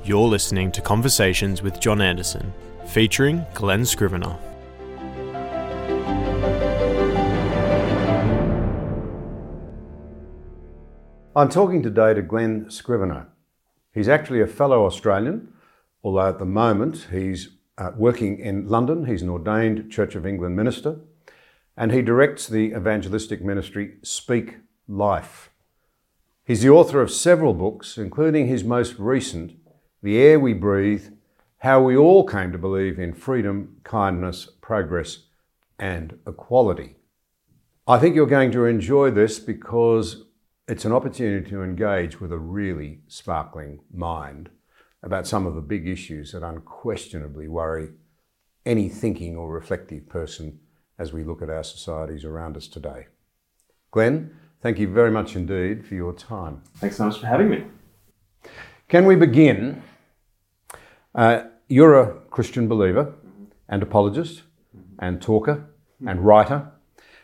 You're listening to Conversations with John Anderson, featuring Glen Scrivener. I'm talking today to Glen Scrivener. He's actually a fellow Australian, although at the moment he's working in London. He's an ordained Church of England minister, and he directs the evangelistic ministry Speak Life. He's the author of several books, including his most recent, The Air We Breathe, How We All Came to Believe in Freedom, Kindness, Progress and Equality. I think you're going to enjoy this because it's an opportunity to engage with a really sparkling mind about some of the big issues that unquestionably worry any thinking or reflective person as we look at our societies around us today. Glen, thank you very much indeed for your time. Thanks so much for having me. Can we begin? You're a Christian believer and apologist and talker and writer,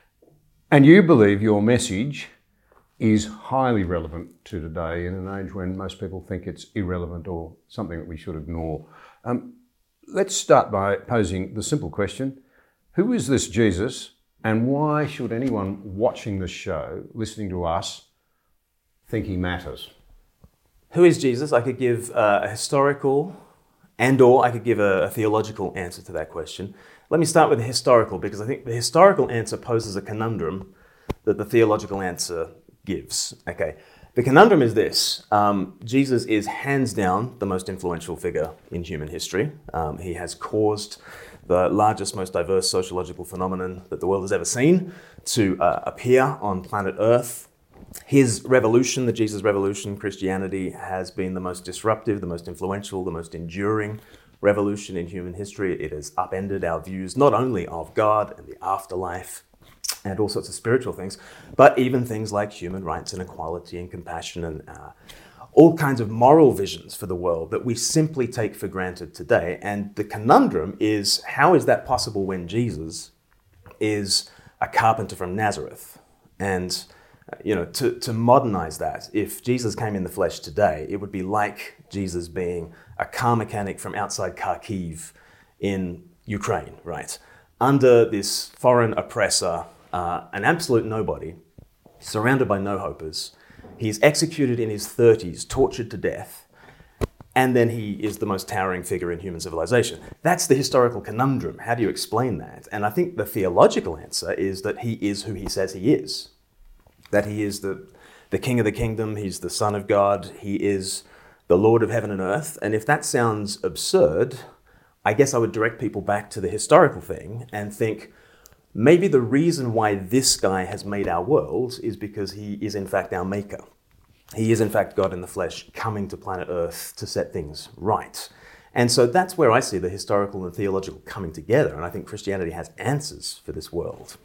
and you believe your message is highly relevant to today in an age when most people think it's irrelevant or something that we should ignore. Let's start by posing the simple question: who is this Jesus, and why should anyone watching the show, listening to us, think he matters? Who is Jesus? I could give a historical or I could give a theological answer to that question. Let me start with the historical, because I think the historical answer poses a conundrum that the theological answer gives. Okay, the conundrum is this. Jesus is hands down the most influential figure in human history. He has caused the largest, most diverse sociological phenomenon that the world has ever seen to appear on planet Earth. His revolution, the Jesus revolution, Christianity, has been the most disruptive, the most influential, the most enduring revolution in human history. It has upended our views not only of God and the afterlife and all sorts of spiritual things, but even things like human rights and equality and compassion and all kinds of moral visions for the world that we simply take for granted today. And the conundrum is, how is that possible when Jesus is a carpenter from Nazareth? And to modernize that, if Jesus came in the flesh today, it would be like Jesus being a car mechanic from outside Kharkiv in Ukraine, right? Under this foreign oppressor, an absolute nobody, surrounded by no-hopers. He's executed in his 30s, tortured to death, and then he is the most towering figure in human civilization. That's the historical conundrum. How do you explain that? And I think the theological answer is that he is who he says he is. That he is the King of the kingdom, he's the Son of God, he is the Lord of heaven and earth. And if that sounds absurd, I guess I would direct people back to the historical thing and think, maybe the reason why this guy has made our world is because he is in fact our maker. He is in fact God in the flesh coming to planet Earth to set things right. And so that's where I see the historical and theological coming together. And I think Christianity has answers for this world.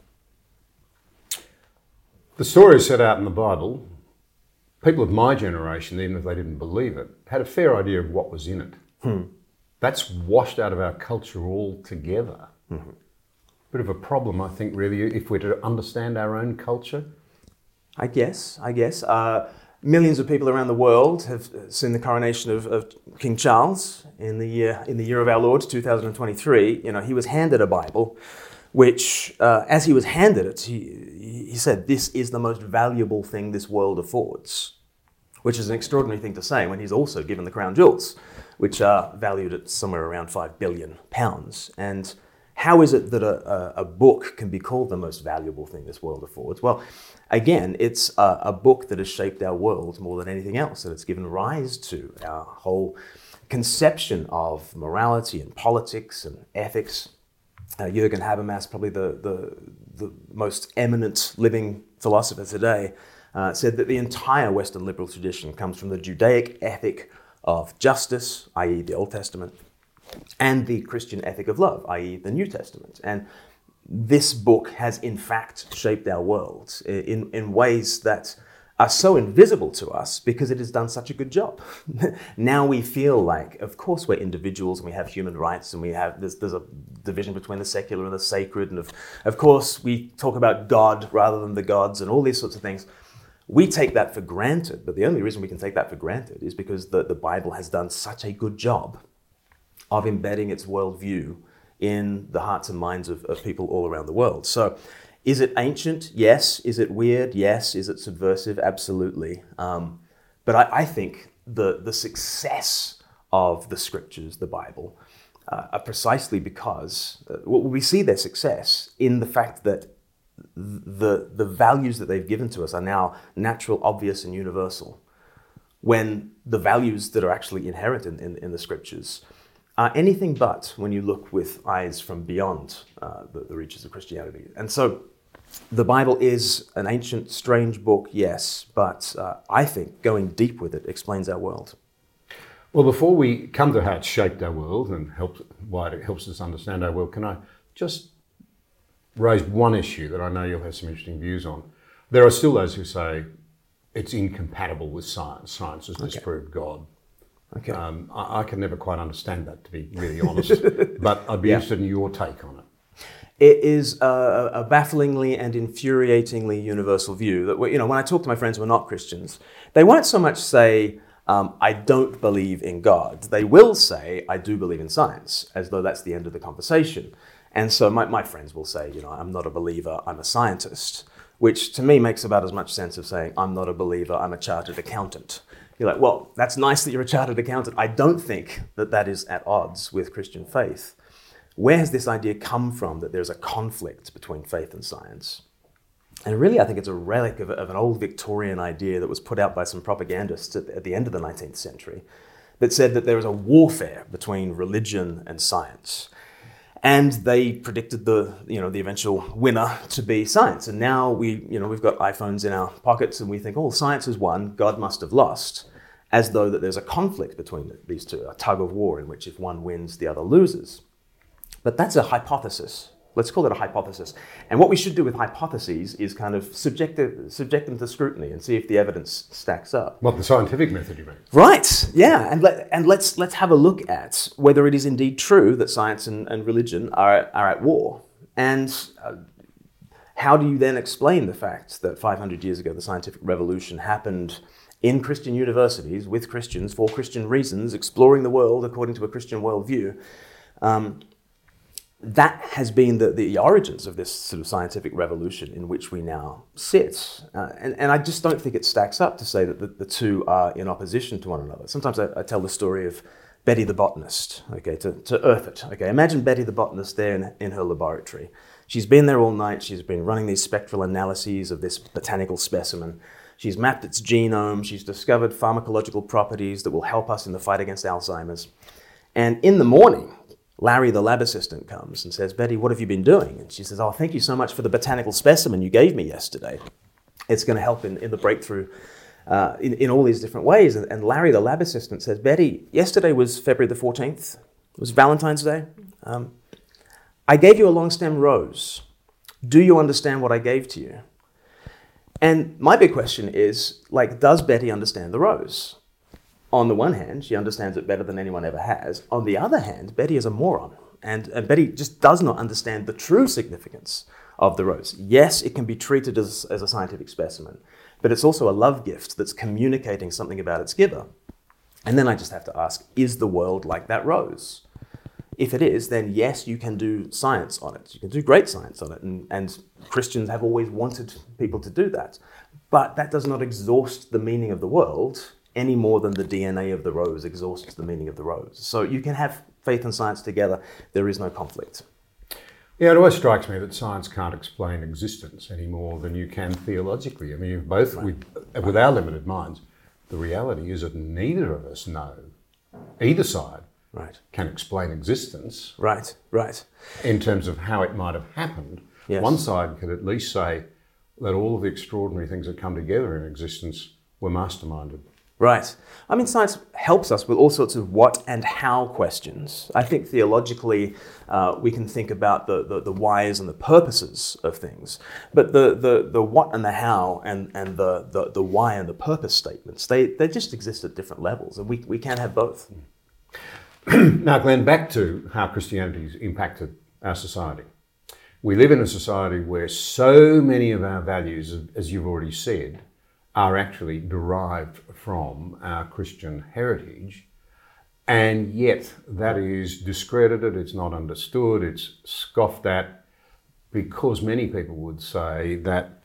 The story is set out in the Bible. People of my generation, even if they didn't believe it, had a fair idea of what was in it. That's washed out of our culture altogether. Bit of a problem, I think, really, if we're to understand our own culture. I guess. Millions of people around the world have seen the coronation of King Charles in the year of our Lord, 2023. He was handed a Bible, which, as he was handed it, he said, "This is the most valuable thing this world affords," which is an extraordinary thing to say when he's also given the crown jewels, which are valued at somewhere around £5 billion. And how is it that a book can be called the most valuable thing this world affords? Well, again, it's a book that has shaped our world more than anything else, and it's given rise to our whole conception of morality and politics and ethics. Jürgen Habermas, probably the most eminent living philosopher today, said that the entire Western liberal tradition comes from the Judaic ethic of justice, i.e. the Old Testament, and the Christian ethic of love, i.e. the New Testament. And this book has in fact shaped our world in ways that are so invisible to us because it has done such a good job. Now we feel like, of course, we're individuals and we have human rights and there's a division between the secular and the sacred. And of course, we talk about God rather than the gods and all these sorts of things. We take that for granted, but the only reason we can take that for granted is because the Bible has done such a good job of embedding its worldview in the hearts and minds of people all around the world. So is it ancient? Yes. Is it weird? Yes. Is it subversive? Absolutely. But I think the success of the scriptures, the Bible, are precisely because we see their success in the fact that the values that they've given to us are now natural, obvious, and universal, when the values that are actually inherent in the scriptures are anything but when you look with eyes from beyond the reaches of Christianity. And so the Bible is an ancient, strange book, yes, but I think going deep with it explains our world. Well, before we come to how it's shaped our world and why it helps us understand our world, can I just raise one issue that I know you'll have some interesting views on? There are still those who say it's incompatible with science. Science has disproved God. Okay. I can never quite understand that, to be really honest, but I'd be interested in your take on it. It is a bafflingly and infuriatingly universal view that, when I talk to my friends who are not Christians, they won't so much say, I don't believe in God. They will say, I do believe in science, as though that's the end of the conversation. And so my friends will say, I'm not a believer, I'm a scientist, which to me makes about as much sense of saying, I'm not a believer, I'm a chartered accountant. You're like, well, that's nice that you're a chartered accountant. I don't think that is at odds with Christian faith. Where has this idea come from that there's a conflict between faith and science? And really, I think it's a relic of an old Victorian idea that was put out by some propagandists at the end of the 19th century that said that there was a warfare between religion and science. And they predicted the eventual winner to be science. And now we've got iPhones in our pockets and we think, oh, science has won, God must have lost, as though that there's a conflict between these two, a tug of war in which if one wins, the other loses. But that's a hypothesis. Let's call it a hypothesis. And what we should do with hypotheses is kind of subject them to scrutiny and see if the evidence stacks up. What, the scientific method, you mean? Right, yeah. And let's have a look at whether it is indeed true that science and religion are at war. And how do you then explain the fact that 500 years ago the scientific revolution happened in Christian universities with Christians for Christian reasons, exploring the world according to a Christian worldview? That has been the origins of this sort of scientific revolution in which we now sit. And I just don't think it stacks up to say that the two are in opposition to one another. Sometimes I tell the story of Betty the botanist, okay, to earth it. Okay, imagine Betty the botanist there in her laboratory. She's been there all night. She's been running these spectral analyses of this botanical specimen. She's mapped its genome. She's discovered pharmacological properties that will help us in the fight against Alzheimer's. And in the morning, Larry, the lab assistant, comes and says, Betty, what have you been doing? And she says, oh, thank you so much for the botanical specimen you gave me yesterday. It's going to help in the breakthrough in all these different ways. And Larry, the lab assistant, says, Betty, yesterday was February the 14th. It was Valentine's Day. I gave you a long stem rose. Do you understand what I gave to you? And my big question is, does Betty understand the rose? On the one hand, she understands it better than anyone ever has. On the other hand, Betty is a moron. And Betty just does not understand the true significance of the rose. Yes, it can be treated as a scientific specimen, but it's also a love gift that's communicating something about its giver. And then I just have to ask, is the world like that rose? If it is, then yes, you can do science on it. You can do great science on it. And Christians have always wanted people to do that. But that does not exhaust the meaning of the world any more than the DNA of the rose exhausts the meaning of the rose. So you can have faith and science together. There is no conflict. Yeah, it always strikes me that science can't explain existence any more than you can theologically. I mean, both, right, with our limited minds, the reality is that neither of us know, either side, right, can explain existence. Right, right. In terms of how it might have happened. Yes. One side could at least say that all of the extraordinary things that come together in existence were masterminded. Right. I mean, science helps us with all sorts of what and how questions. I think theologically, we can think about the whys and the purposes of things. But the what and the how and the why and the purpose statements, they just exist at different levels, and we can have both. Now, Glenn, back to how Christianity's impacted our society. We live in a society where so many of our values, as you've already said, are actually derived from our Christian heritage, and yet that is discredited, it's not understood, it's scoffed at, because many people would say that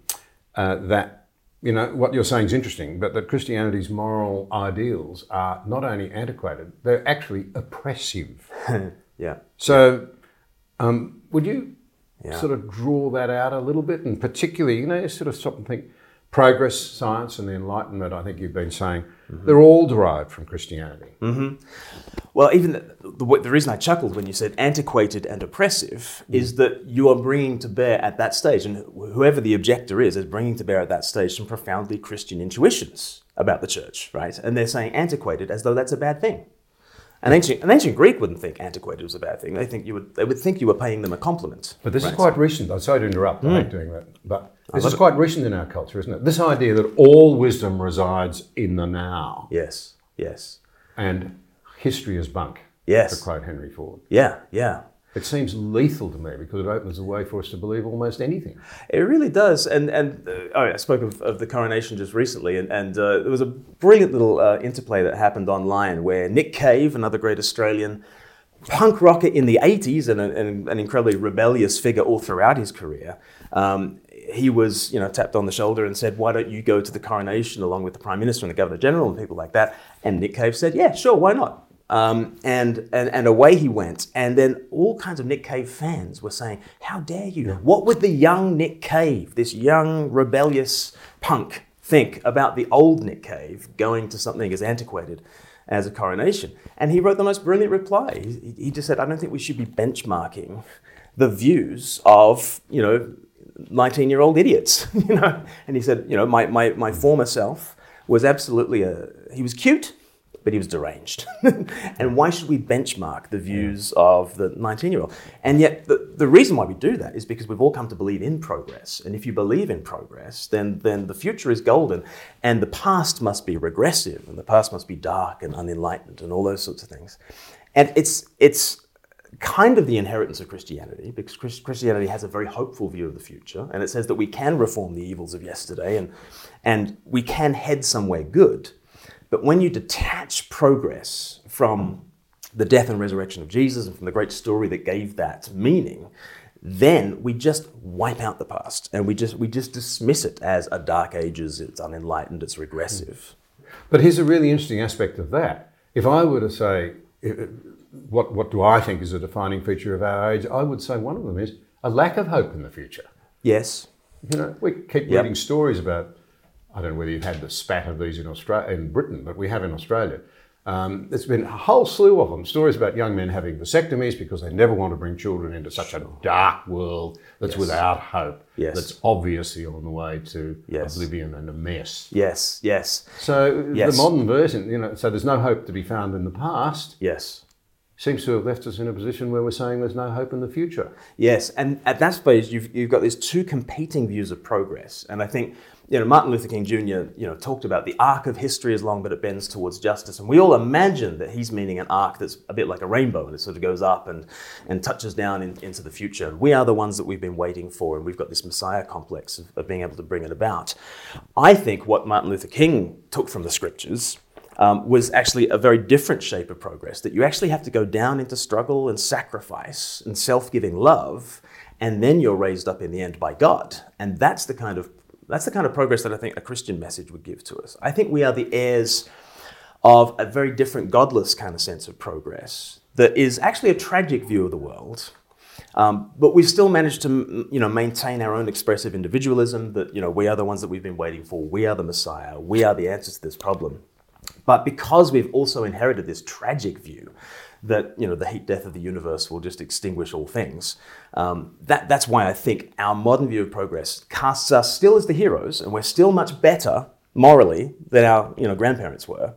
what you're saying is interesting, but that Christianity's moral ideals are not only antiquated, they're actually oppressive. Yeah. So would you sort of draw that out a little bit, and particularly, you sort of stop and think, progress, science and the Enlightenment, I think you've been saying, they're all derived from Christianity. Mm-hmm. Well, even the reason I chuckled when you said antiquated and oppressive is that you are bringing to bear at that stage, and whoever the objector is bringing to bear at that stage some profoundly Christian intuitions about the church, right? And they're saying antiquated as though that's a bad thing. An ancient Greek wouldn't think antiquated was a bad thing. They would think you were paying them a compliment. But this is quite recent. I'm sorry to interrupt. I hate doing that. But this is quite recent in our culture, isn't it? This idea that all wisdom resides in the now. Yes, yes. And history is bunk, yes, to quote Henry Ford. Yeah, yeah. It seems lethal to me because it opens the way for us to believe almost anything. It really does. And I spoke of the coronation just recently, and there was a brilliant little interplay that happened online where Nick Cave, another great Australian punk rocker in the 80s and an incredibly rebellious figure all throughout his career, he was tapped on the shoulder and said, "Why don't you go to the coronation along with the Prime Minister and the Governor General and people like that?" And Nick Cave said, "Yeah, sure, why not?" And away he went. And then all kinds of Nick Cave fans were saying, "How dare you? What would the young Nick Cave, this young rebellious punk, think about the old Nick Cave going to something as antiquated as a coronation?" And he wrote the most brilliant reply. He just said, "I don't think we should be benchmarking the views of, 19-year-old idiots." And he said, my former self was absolutely he was cute, but he was deranged. And why should we benchmark the views of the 19-year-old? And yet the reason why we do that is because we've all come to believe in progress. And if you believe in progress, then the future is golden, and the past must be regressive, and the past must be dark and unenlightened and all those sorts of things. And it's kind of the inheritance of Christianity, because Christianity has a very hopeful view of the future, and it says that we can reform the evils of yesterday and we can head somewhere good. But when you detach progress from the death and resurrection of Jesus and from the great story that gave that meaning, then we just wipe out the past and we just dismiss it as a dark ages, it's unenlightened, it's regressive. But here's a really interesting aspect of that. If I were to say, what do I think is a defining feature of our age, I would say one of them is a lack of hope in the future. Yes. We keep reading stories about, I don't know whether you've had the spat of these in Britain, but we have in Australia. There's been a whole slew of them, stories about young men having vasectomies because they never want to bring children into such a dark world that's without hope, that's obviously on the way to oblivion and a mess. Yes, yes. So the modern version, so there's no hope to be found in the past. Yes. Seems to have left us in a position where we're saying there's no hope in the future. Yes, and at that stage, you've got these two competing views of progress. And I think, Martin Luther King Jr., talked about the arc of history is long, but it bends towards justice. And we all imagine that he's meaning an arc that's a bit like a rainbow, and it sort of goes up and touches down into the future. And we are the ones that we've been waiting for, and we've got this Messiah complex of being able to bring it about. I think what Martin Luther King took from the scriptures was actually a very different shape of progress, that you actually have to go down into struggle and sacrifice and self-giving love, and then you're raised up in the end by God. And that's the kind of progress that I think a Christian message would give to us. I think we are the heirs of a very different godless kind of sense of progress that is actually a tragic view of the world. But we've still managed to, maintain our own expressive individualism, that, we are the ones that we've been waiting for. We are the Messiah. We are the answers to this problem. But because we've also inherited this tragic view that, the heat death of the universe will just extinguish all things, that's why I think our modern view of progress casts us still as the heroes, and we're still much better morally than our, grandparents were.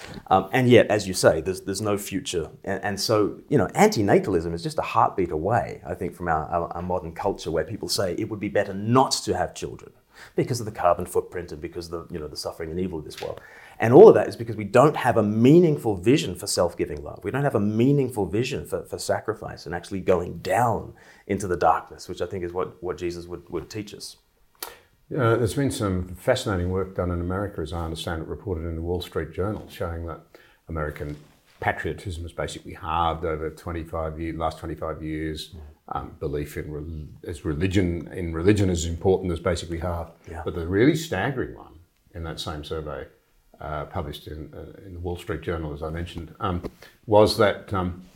And yet, as you say, there's no future. And so, antinatalism is just a heartbeat away, I think, from our modern culture, where people say it would be better not to have children because of the carbon footprint and because of the suffering and evil of this world. And all of that is because we don't have a meaningful vision for self-giving love. We don't have a meaningful vision for sacrifice and actually going down into the darkness, which I think is what Jesus would teach us. There's been some fascinating work done in America, as I understand it, reported in the Wall Street Journal, showing that American patriotism has basically halved over last 25 years. Belief in religion is important has basically halved. Yeah. But the really staggering one in that same survey, published in the Wall Street Journal, as I mentioned, was that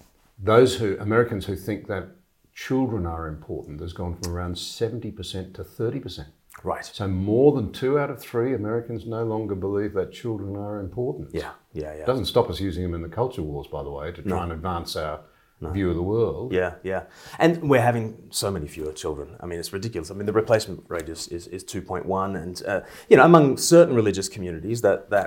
Americans who think that children are important has gone from around 70% to 30%. Right. So more than 2 out of 3 Americans no longer believe that children are important. Yeah. It doesn't stop us using them in the culture wars, by the way, to try and advance our view of the world. Yeah. And we're having so many fewer children. I mean, it's ridiculous. I mean, the replacement rate is 2.1, and among certain religious communities,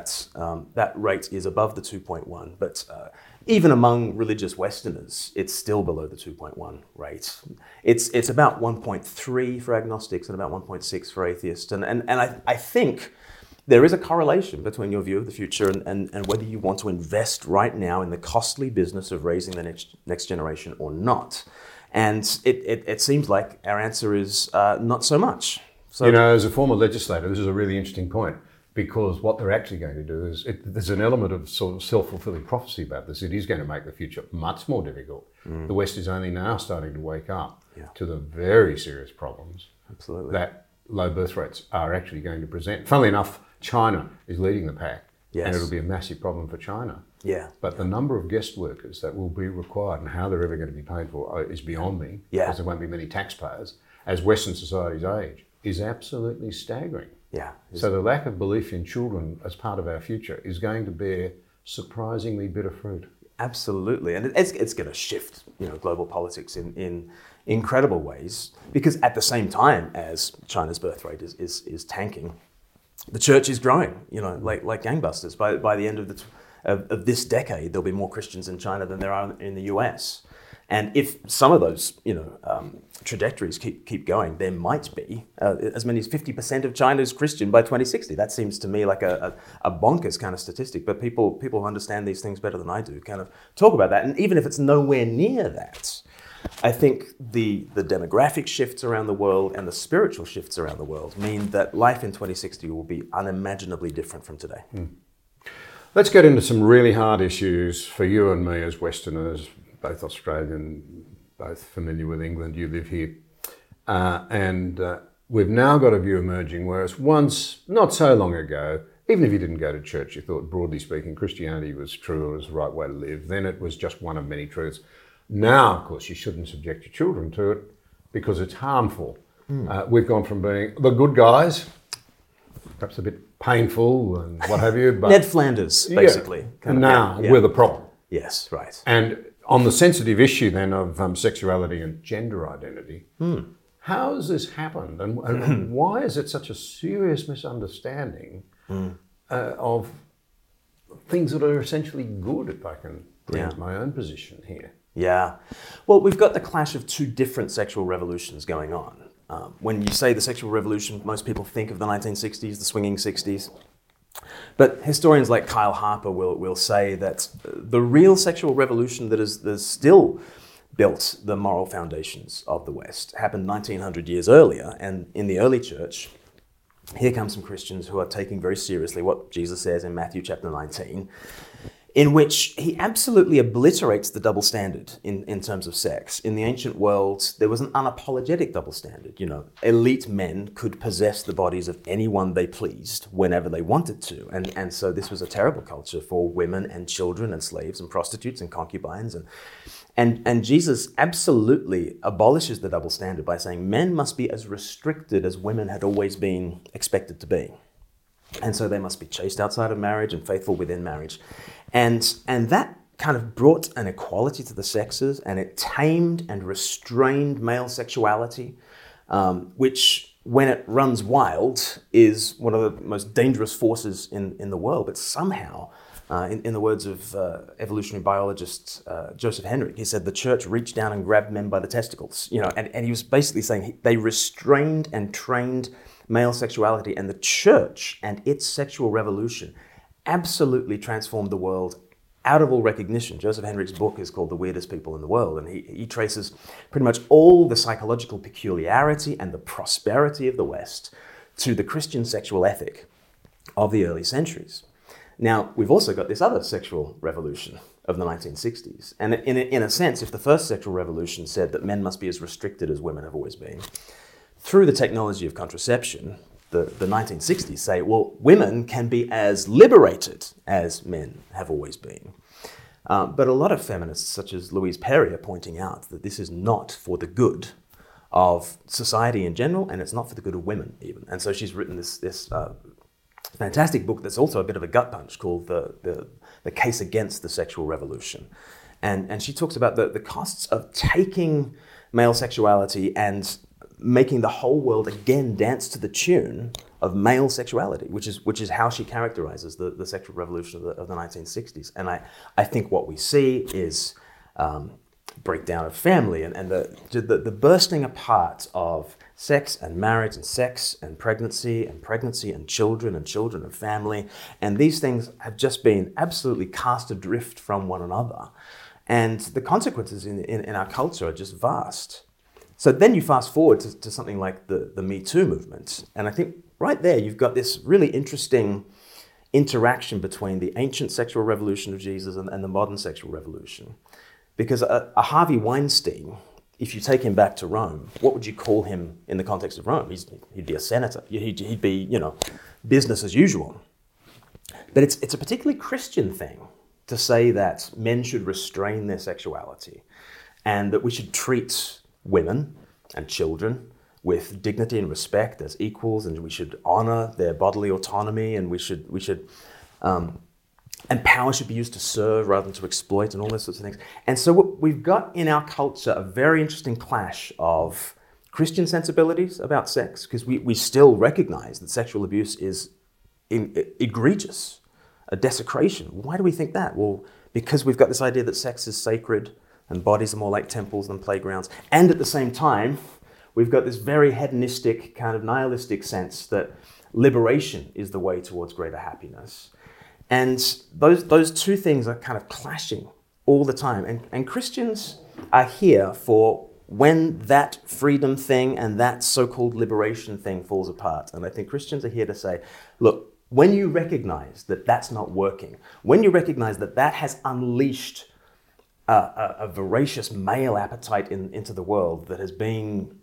that rate is above the 2.1. But even among religious Westerners, it's still below the 2.1 rate. It's about 1.3 for agnostics and about 1.6 for atheists. And I think there is a correlation between your view of the future and whether you want to invest right now in the costly business of raising the next generation or not. And it seems like our answer is not so much. So, as a former legislator, this is a really interesting point, because what they're actually going to do is, there's an element of sort of self-fulfilling prophecy about this. It is going to make the future much more difficult. The West is only now starting to wake up to the very serious problems that low birth rates are actually going to present. Funnily enough, China is leading the pack, and it'll be a massive problem for China. Yeah. But the number of guest workers that will be required and how they're ever going to be paid for is beyond me, because there won't be many taxpayers, as Western societies age, is absolutely staggering. Yeah. So the lack of belief in children as part of our future is going to bear surprisingly bitter fruit. Absolutely, and it's going to shift, global politics in incredible ways, because at the same time as China's birth rate is tanking, the church is growing, like gangbusters. By the end of this decade, there'll be more Christians in China than there are in the US. And if some of those, trajectories keep going, there might be as many as 50% of China's Christian by 2060. That seems to me like a bonkers kind of statistic. But people who understand these things better than I do kind of talk about that. And even if it's nowhere near that, I think the demographic shifts around the world and the spiritual shifts around the world mean that life in 2060 will be unimaginably different from today. Let's get into some really hard issues for you and me as Westerners, both Australian, both familiar with England, you live here. And we've now got a view emerging, whereas once, not so long ago, even if you didn't go to church, you thought, broadly speaking, Christianity was true, it was the right way to live. Then it was just one of many truths. Now, of course, you shouldn't subject your children to it because it's harmful. We've gone from being the good guys, perhaps a bit painful and what have you. But Ned Flanders, basically. And now we're the problem. Yes, right. And on the sensitive issue then of sexuality and gender identity, how has this happened, and why is it such a serious misunderstanding of things that are essentially good, if I can bring my own position here? Yeah. Well, we've got the clash of two different sexual revolutions going on. When you say the sexual revolution, most people think of the 1960s, the swinging 60s. But historians like Kyle Harper will say that the real sexual revolution that has still built the moral foundations of the West happened 1900 years earlier. And in the early church, here come some Christians who are taking very seriously what Jesus says in Matthew chapter 19, in which he absolutely obliterates the double standard in terms of sex. In the ancient world, there was an unapologetic double standard. Elite men could possess the bodies of anyone they pleased whenever they wanted to. And so this was a terrible culture for women and children and slaves and prostitutes and concubines. And Jesus absolutely abolishes the double standard by saying men must be as restricted as women had always been expected to be. And so they must be chaste outside of marriage and faithful within marriage. And that kind of brought an equality to the sexes, and it tamed and restrained male sexuality, which, when it runs wild, is one of the most dangerous forces in the world. But somehow, in the words of evolutionary biologist Joseph Henrich, he said the church reached down and grabbed men by the testicles. And he was basically saying they restrained and trained male sexuality, and the church and its sexual revolution absolutely transformed the world out of all recognition. Joseph Henrich's book is called The Weirdest People in the World, and he traces pretty much all the psychological peculiarity and the prosperity of the West to the Christian sexual ethic of the early centuries. Now, we've also got this other sexual revolution of the 1960s. And in a sense, if the first sexual revolution said that men must be as restricted as women have always been, through the technology of contraception, the 1960s say, well, women can be as liberated as men have always been. But a lot of feminists, such as Louise Perry, are pointing out that this is not for the good of society in general, and it's not for the good of women even. And so she's written this fantastic book that's also a bit of a gut punch called The Case Against the Sexual Revolution. And she talks about the costs of taking male sexuality and making the whole world again dance to the tune of male sexuality, which is how she characterizes the sexual revolution of the 1960s. And I think what we see is breakdown of family and the bursting apart of sex and marriage and sex and pregnancy and children and family. And these things have just been absolutely cast adrift from one another. And the consequences in our culture are just vast. So then you fast forward to something like the Me Too movement. And I think right there you've got this really interesting interaction between the ancient sexual revolution of Jesus and the modern sexual revolution. Because a Harvey Weinstein, if you take him back to Rome, what would you call him in the context of Rome? He'd be a senator. He'd be, business as usual. But it's a particularly Christian thing to say that men should restrain their sexuality and that we should treat women and children with dignity and respect as equals, and we should honor their bodily autonomy, and we should and power should be used to serve rather than to exploit, and all those sorts of things. And so we've got in our culture a very interesting clash of Christian sensibilities about sex, because we still recognize that sexual abuse is egregious, a desecration. Why do we think that? Well, because we've got this idea that sex is sacred and bodies are more like temples than playgrounds. And at the same time, we've got this very hedonistic, kind of nihilistic sense that liberation is the way towards greater happiness. And those two things are kind of clashing all the time. And Christians are here for when that freedom thing and that so-called liberation thing falls apart. And I think Christians are here to say, look, when you recognize that that's not working, when you recognize that that has unleashed a voracious male appetite into the world that has been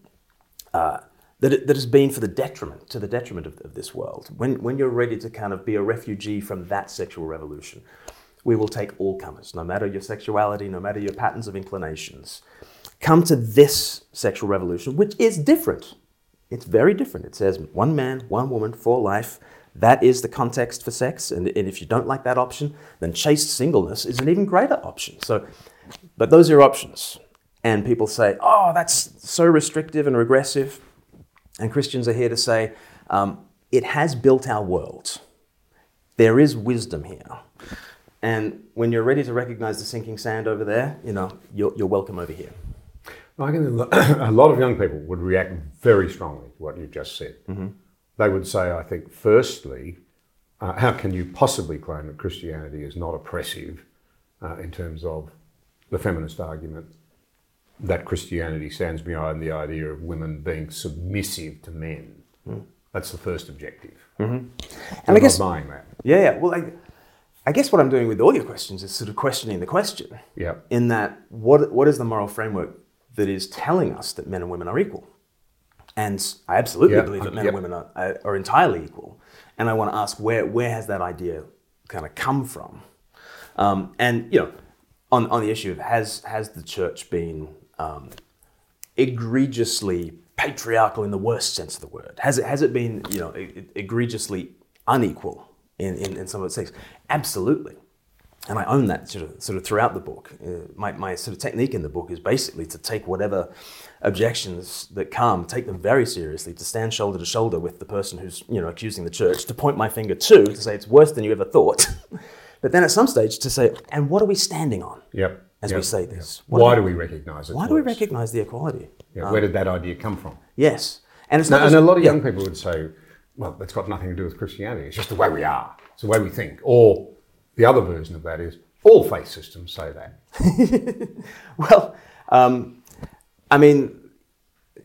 that has been to the detriment of this world. When you're ready to kind of be a refugee from that sexual revolution, we will take all comers, no matter your sexuality, no matter your patterns of inclinations. Come to this sexual revolution, which is different. It's very different. It says one man, one woman for life. That is the context for sex. And if you don't like that option, then chaste singleness is an even greater option. But those are your options. And people say, oh, that's so restrictive and regressive. And Christians are here to say, it has built our world. There is wisdom here. And when you're ready to recognize the sinking sand over there, you're welcome over here. I think a lot of young people would react very strongly to what you just said. Mm-hmm. They would say, I think, firstly, how can you possibly claim that Christianity is not oppressive in terms of the feminist argument that Christianity stands behind the idea of women being submissive to men? Mm. That's the first objective. Mm-hmm. And I guess buying that. Yeah. Well, I guess what I'm doing with all your questions is sort of questioning the question. Yeah. In that, what is the moral framework that is telling us that men and women are equal? And I absolutely believe that men and women are entirely equal. And I want to ask where has that idea kind of come from? And on the issue of has the church been egregiously patriarchal in the worst sense of the word? Has it been egregiously unequal in some of its things? Absolutely. And I own that sort of throughout the book. My sort of technique in the book is basically to take whatever objections that come, take them very seriously, to stand shoulder to shoulder with the person who's accusing the church, to point my finger to say it's worse than you ever thought. But then at some stage to say, and what are we standing on? Yep. As we say this. Why do we recognise it? Why do we recognise the equality? Yeah, where did that idea come from? Yes. And it's not and a lot of young people would say, well, that's got nothing to do with Christianity. It's just the way we are. It's the way we think. Or the other version of that is all faith systems say that. Well, I mean,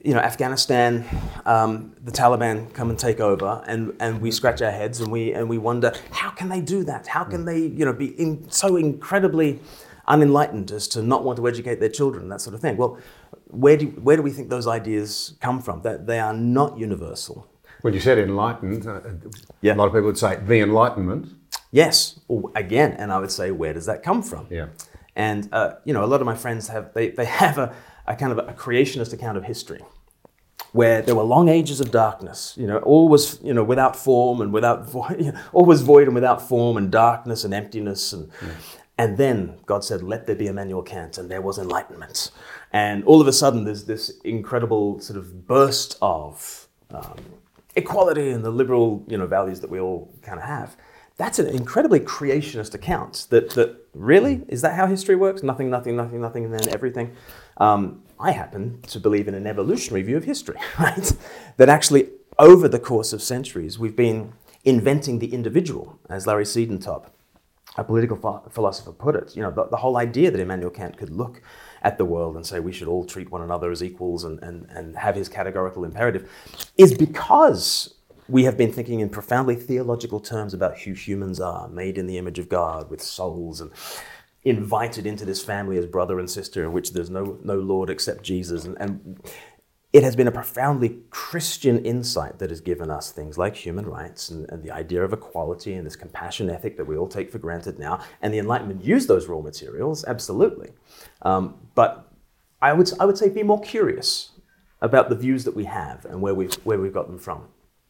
Afghanistan, the Taliban come and take over, and we scratch our heads and we wonder, how can they do that? How can they, be so incredibly unenlightened as to not want to educate their children, that sort of thing? Well, where do we think those ideas come from? That they are not universal. When you said enlightened, a Yeah. lot of people would say the Enlightenment. Yes, again, and I would say, where does that come from? Yeah. And a lot of my friends have a kind of a creationist account of history, where there were long ages of darkness. All was without form and without void. All was void and without form and darkness and emptiness. And then God said, "Let there be Immanuel Kant," and there was enlightenment. And all of a sudden, there's this incredible sort of burst of equality and the liberal values that we all kind of have. That's an incredibly creationist account. That really, is that how history works? Nothing, and then everything. I happen to believe in an evolutionary view of history, right? That actually, over the course of centuries, we've been inventing the individual, as Larry Siedentop, a political philosopher, put it. The whole idea that Immanuel Kant could look at the world and say we should all treat one another as equals and have his categorical imperative is because we have been thinking in profoundly theological terms about who humans are, made in the image of God, with souls, and invited into this family as brother and sister, in which there's no Lord except Jesus. And it has been a profoundly Christian insight that has given us things like human rights and the idea of equality and this compassion ethic that we all take for granted now. And the Enlightenment used those raw materials, absolutely. But I would say be more curious about the views that we have and where we've got them from.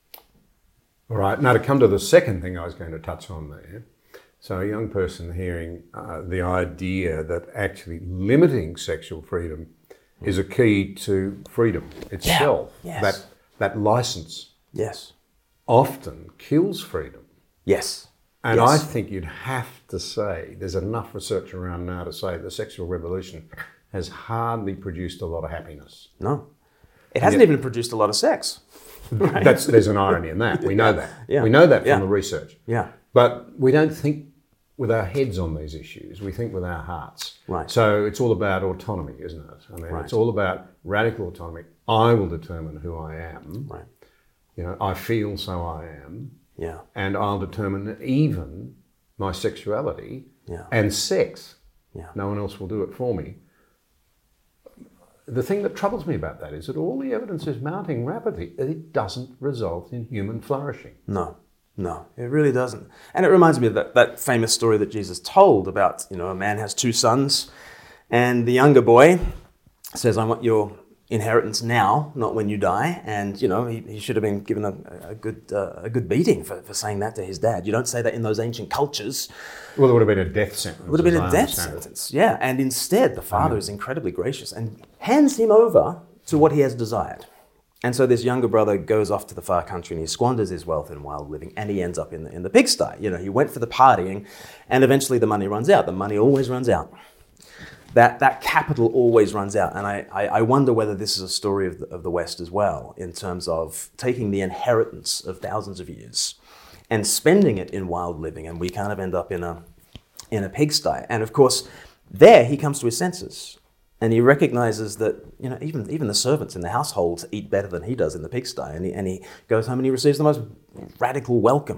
All right. Now, to come to the second thing I was going to touch on there. So a young person hearing the idea that actually limiting sexual freedom is a key to freedom itself. Yeah. Yes. That license Yes. often kills freedom. Yes. And Yes. I think you'd have to say, there's enough research around now to say the sexual revolution has hardly produced a lot of happiness. No. It hasn't even produced a lot of sex. Right? There's an irony in that. We know that. Yeah. We know that from Yeah. the research. Yeah. But we don't think with our heads on these issues. We think with our hearts. Right. So it's all about autonomy, isn't it? I mean, Right. It's all about radical autonomy. I will determine who I am. Right. I feel so I am. Yeah. And I'll determine even my sexuality Yeah. and sex. Yeah. No one else will do it for me. The thing that troubles me about that is that all the evidence is mounting rapidly. It doesn't result in human flourishing. No, it really doesn't. And it reminds me of that famous story that Jesus told about, a man has two sons, and the younger boy says, "I want your inheritance now, not when you die." And, he should have been given a good beating for saying that to his dad. You don't say that in those ancient cultures. Well, it would have been a death sentence. It would have been as a I death understand it. sentence, yeah. And instead, the father is incredibly gracious and hands him over to what he has desired. And so this younger brother goes off to the far country and he squanders his wealth in wild living, and he ends up in the pigsty. He went for the partying, and eventually the money runs out. The money always runs out. That capital always runs out. And I wonder whether this is a story of the West as well, in terms of taking the inheritance of thousands of years and spending it in wild living, and we kind of end up in a pigsty. And of course, there he comes to his senses. And he recognizes that, even the servants in the household eat better than he does in the pigsty. And he goes home and he receives the most radical welcome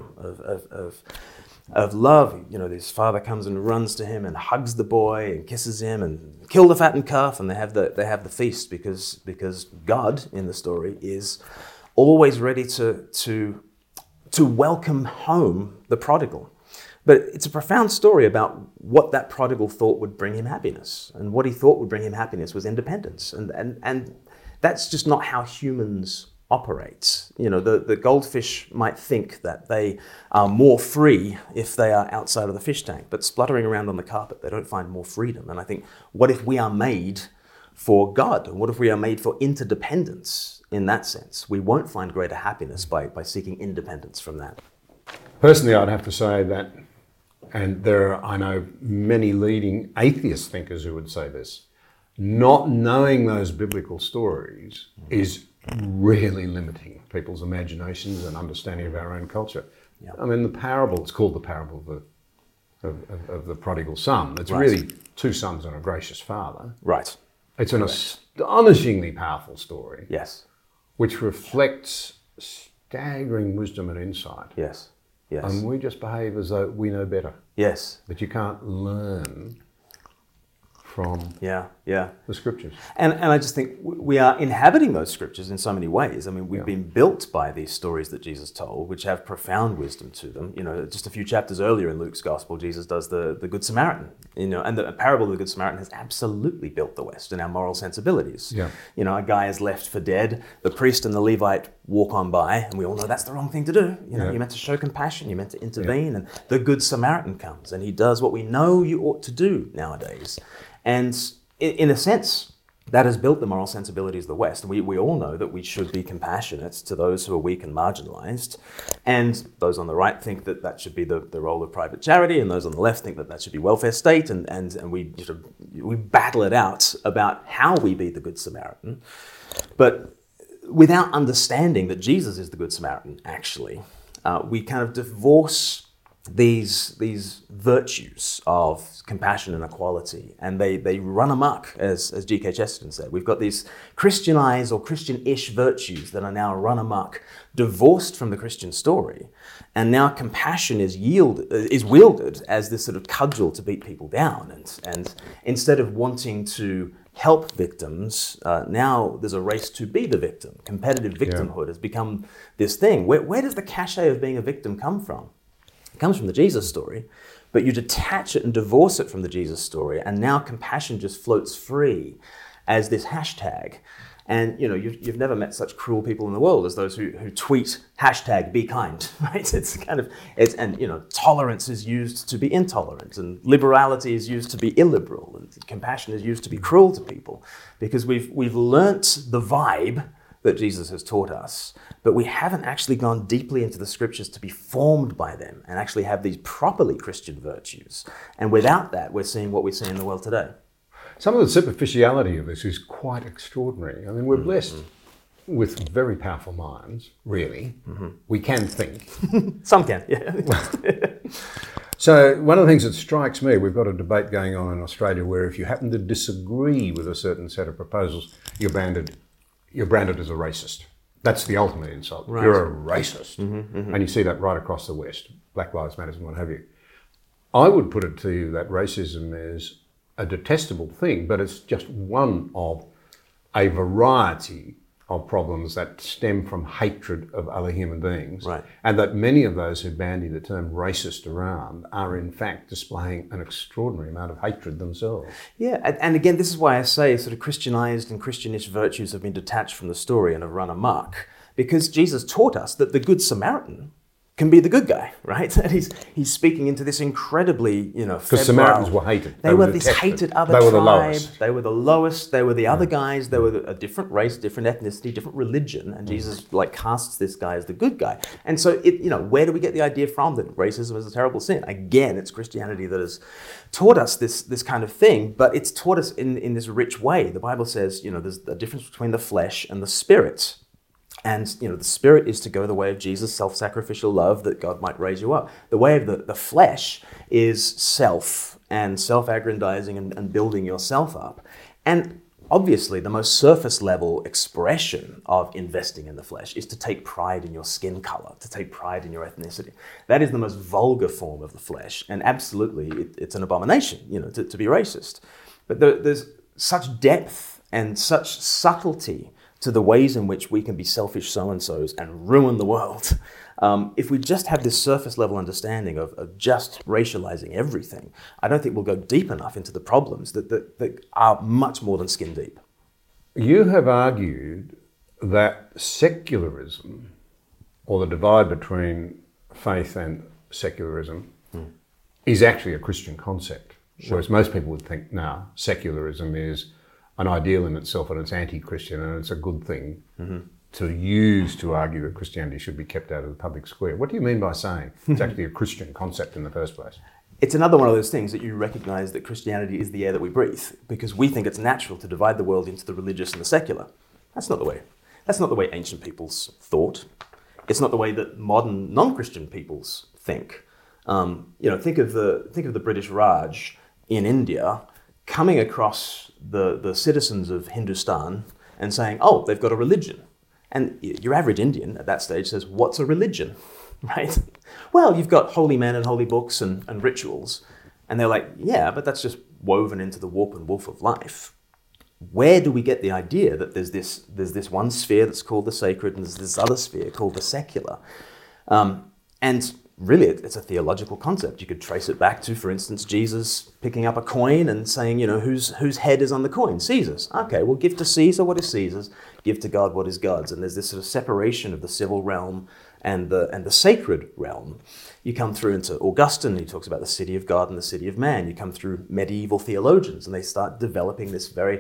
of love. His father comes and runs to him and hugs the boy and kisses him and kill the fattened calf, and they have the feast because God in the story is always ready to welcome home the prodigal. But it's a profound story about what that prodigal thought would bring him happiness. And what he thought would bring him happiness was independence. And that's just not how humans operate. The goldfish might think that they are more free if they are outside of the fish tank, but spluttering around on the carpet, they don't find more freedom. And I think, what if we are made for God? And what if we are made for interdependence in that sense? We won't find greater happiness by seeking independence from that. Personally, I'd have to say that, and there are, I know, many leading atheist thinkers who would say this, not knowing those biblical stories is really limiting people's imaginations and understanding of our own culture. Yeah. I mean, the parable, it's called the parable of the prodigal son. It's really two sons and a gracious father. Right. It's an astonishingly powerful story, Yes. which reflects staggering wisdom and insight. Yes. Yes. And we just behave as though we know better. Yes. But you can't learn from Yeah. Yeah. the scriptures. And I just think we are inhabiting those scriptures in so many ways. I mean, we've been built by these stories that Jesus told, which have profound wisdom to them. You know, just a few chapters earlier in Luke's Gospel, Jesus does the Good Samaritan. You know, and the parable of the Good Samaritan has absolutely built the West in our moral sensibilities. Yeah. You know, a guy is left for dead. The priest and the Levite walk on by, and we all know that's the wrong thing to do. You know, Yeah. you're meant to show compassion. You're meant to intervene. And the Good Samaritan comes, and he does what we know you ought to do nowadays. And in a sense, that has built the moral sensibilities of the West. And we all know that we should be compassionate to those who are weak and marginalized. And those on the right think that that should be the role of private charity, and those on the left think that that should be welfare state. And we battle it out about how we be the Good Samaritan. But without understanding that Jesus is the Good Samaritan, actually, we kind of divorce these virtues of compassion and equality, and they run amok, as G.K. Chesterton said. We've got these Christianized or Christian-ish virtues that are now run amok, divorced from the Christian story, and now compassion is wielded as this sort of cudgel to beat people down, and instead of wanting to help victims, now there's a race to be the victim. Competitive victimhood has become this thing. Where does the cachet of being a victim come from? It comes from the Jesus story, but you detach it and divorce it from the Jesus story, and now compassion just floats free as this hashtag. And you know, you've never met such cruel people in the world as those who tweet hashtag be kind, right? And you know, tolerance is used to be intolerant, and liberality is used to be illiberal, and compassion is used to be cruel to people, because we've learnt the vibe that Jesus has taught us, but we haven't actually gone deeply into the scriptures to be formed by them and actually have these properly Christian virtues. And without that, we're seeing what we see in the world today. Some of the superficiality of this is quite extraordinary. I mean, we're blessed with very powerful minds, really. Mm-hmm. We can think. Some can, yeah. So one of the things that strikes me, we've got a debate going on in Australia where if you happen to disagree with a certain set of proposals, you're branded as a racist. That's the ultimate insult. Right. You're a racist. Mm-hmm, mm-hmm. And you see that right across the West, Black Lives Matter and what have you. I would put it to you that racism is a detestable thing, but it's just one of a variety of problems that stem from hatred of other human beings. Right. And that many of those who bandy the term racist around are in fact displaying an extraordinary amount of hatred themselves. Yeah, and again, this is why I say sort of Christianized and Christianish virtues have been detached from the story and have run amok, because Jesus taught us that the Good Samaritan can be the good guy, right? And he's speaking into this incredibly, because Samaritans were hated. They were this hated other tribe. They were the lowest. They were the lowest. They were the other guys. They were a different race, different ethnicity, different religion. And Jesus casts this guy as the good guy. And so where do we get the idea from that racism is a terrible sin? Again, it's Christianity that has taught us this kind of thing, but it's taught us in this rich way. The Bible says, there's a difference between the flesh and the spirit. And, the spirit is to go the way of Jesus' self-sacrificial love that God might raise you up. The way of the flesh is self and self-aggrandizing and building yourself up. And obviously, the most surface level expression of investing in the flesh is to take pride in your skin color, to take pride in your ethnicity. That is the most vulgar form of the flesh. And absolutely, it's an abomination, to be racist. But there's such depth and such subtlety to the ways in which we can be selfish so-and-sos and ruin the world. If we just have this surface level understanding of just racializing everything, I don't think we'll go deep enough into the problems that are much more than skin deep. You have argued that secularism, or the divide between faith and secularism, is actually a Christian concept. Sure. Whereas most people would think, no, secularism is an ideal in itself and it's anti-Christian and it's a good thing to use to argue that Christianity should be kept out of the public square. What do you mean by saying it's actually a Christian concept in the first place? It's another one of those things that you recognize that Christianity is the air that we breathe, because we think it's natural to divide the world into the religious and the secular. That's not the way. That's not the way ancient peoples thought. It's not the way that modern non-Christian peoples think. Think of the British Raj in India. coming across the citizens of Hindustan and saying, oh, they've got a religion. And your average Indian at that stage says, what's a religion, right? Well, you've got holy men and holy books and rituals. And they're like, yeah, but that's just woven into the warp and woof of life. Where do we get the idea that there's this one sphere that's called the sacred and there's this other sphere called the secular? And really, it's a theological concept. You could trace it back to, for instance, Jesus picking up a coin and saying, whose head is on the coin? Caesar's. Okay, well, give to Caesar what is Caesar's, give to God what is God's. And there's this sort of separation of the civil realm and the sacred realm. You come through into Augustine, he talks about the city of God and the city of man. You come through medieval theologians, and they start developing this very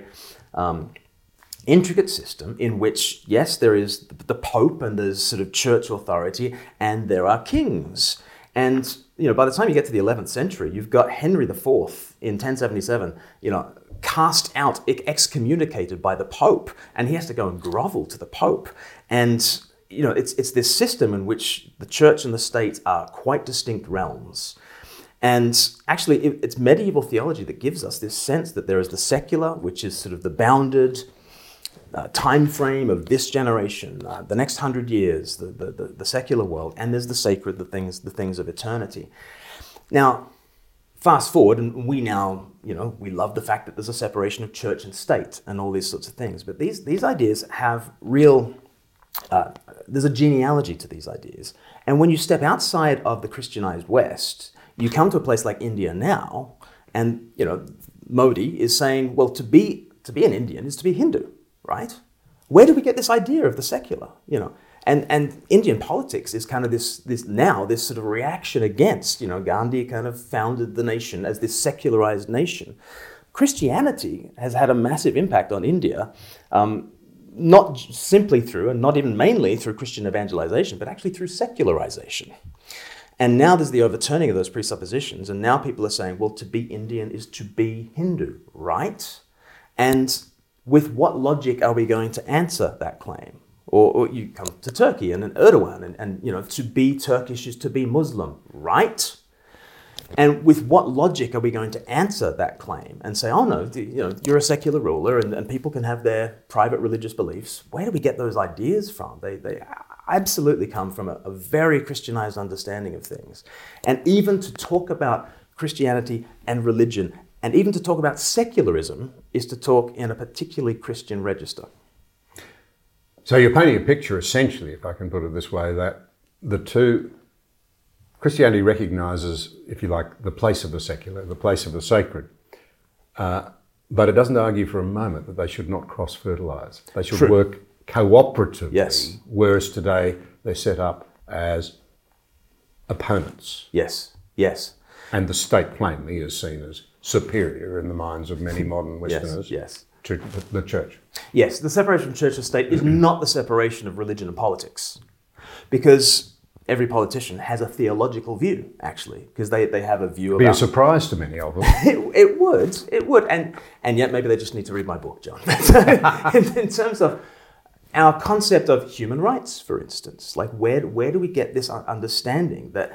intricate system in which, yes, there is the Pope and there's sort of church authority and there are kings. And, by the time you get to the 11th century, you've got Henry IV in 1077, cast out, excommunicated by the Pope, and he has to go and grovel to the Pope. And, it's this system in which the church and the state are quite distinct realms. And actually, it's medieval theology that gives us this sense that there is the secular, which is sort of the bounded time frame of this generation, the next 100 years, the secular world, and there's the sacred, the things of eternity. Now, fast forward, and we now, we love the fact that there's a separation of church and state and all these sorts of things. But these ideas have real, there's a genealogy to these ideas. And when you step outside of the Christianized West, you come to a place like India now, and, Modi is saying, well, to be an Indian is to be Hindu. Right? Where do we get this idea of the secular? And Indian politics is kind of this sort of reaction against, Gandhi kind of founded the nation as this secularized nation. Christianity has had a massive impact on India, not simply through, and not even mainly through Christian evangelization, but actually through secularization. And now there's the overturning of those presuppositions, and now people are saying, well, to be Indian is to be Hindu, right? And with what logic are we going to answer that claim? Or you come to Turkey and Erdogan, and to be Turkish is to be Muslim, right? And with what logic are we going to answer that claim and say, oh no, you're a secular ruler and people can have their private religious beliefs? Where do we get those ideas from? They absolutely come from a very Christianized understanding of things. And even to talk about Christianity and religion, and even to talk about secularism, is to talk in a particularly Christian register. So you're painting a picture, essentially, if I can put it this way, that the two, Christianity recognises, if you like, the place of the secular, the place of the sacred, but it doesn't argue for a moment that they should not cross-fertilise. They should work cooperatively, yes. Whereas today they're set up as opponents. Yes, yes. And the state plainly is seen as superior in the minds of many modern Westerners to the church. Yes, the separation of church and state is not the separation of religion and politics, because every politician has a theological view, actually, because they have a view about... Be a surprise to many of them. It would, and yet maybe they just need to read my book, John. In terms of our concept of human rights, for instance, like where do we get this understanding that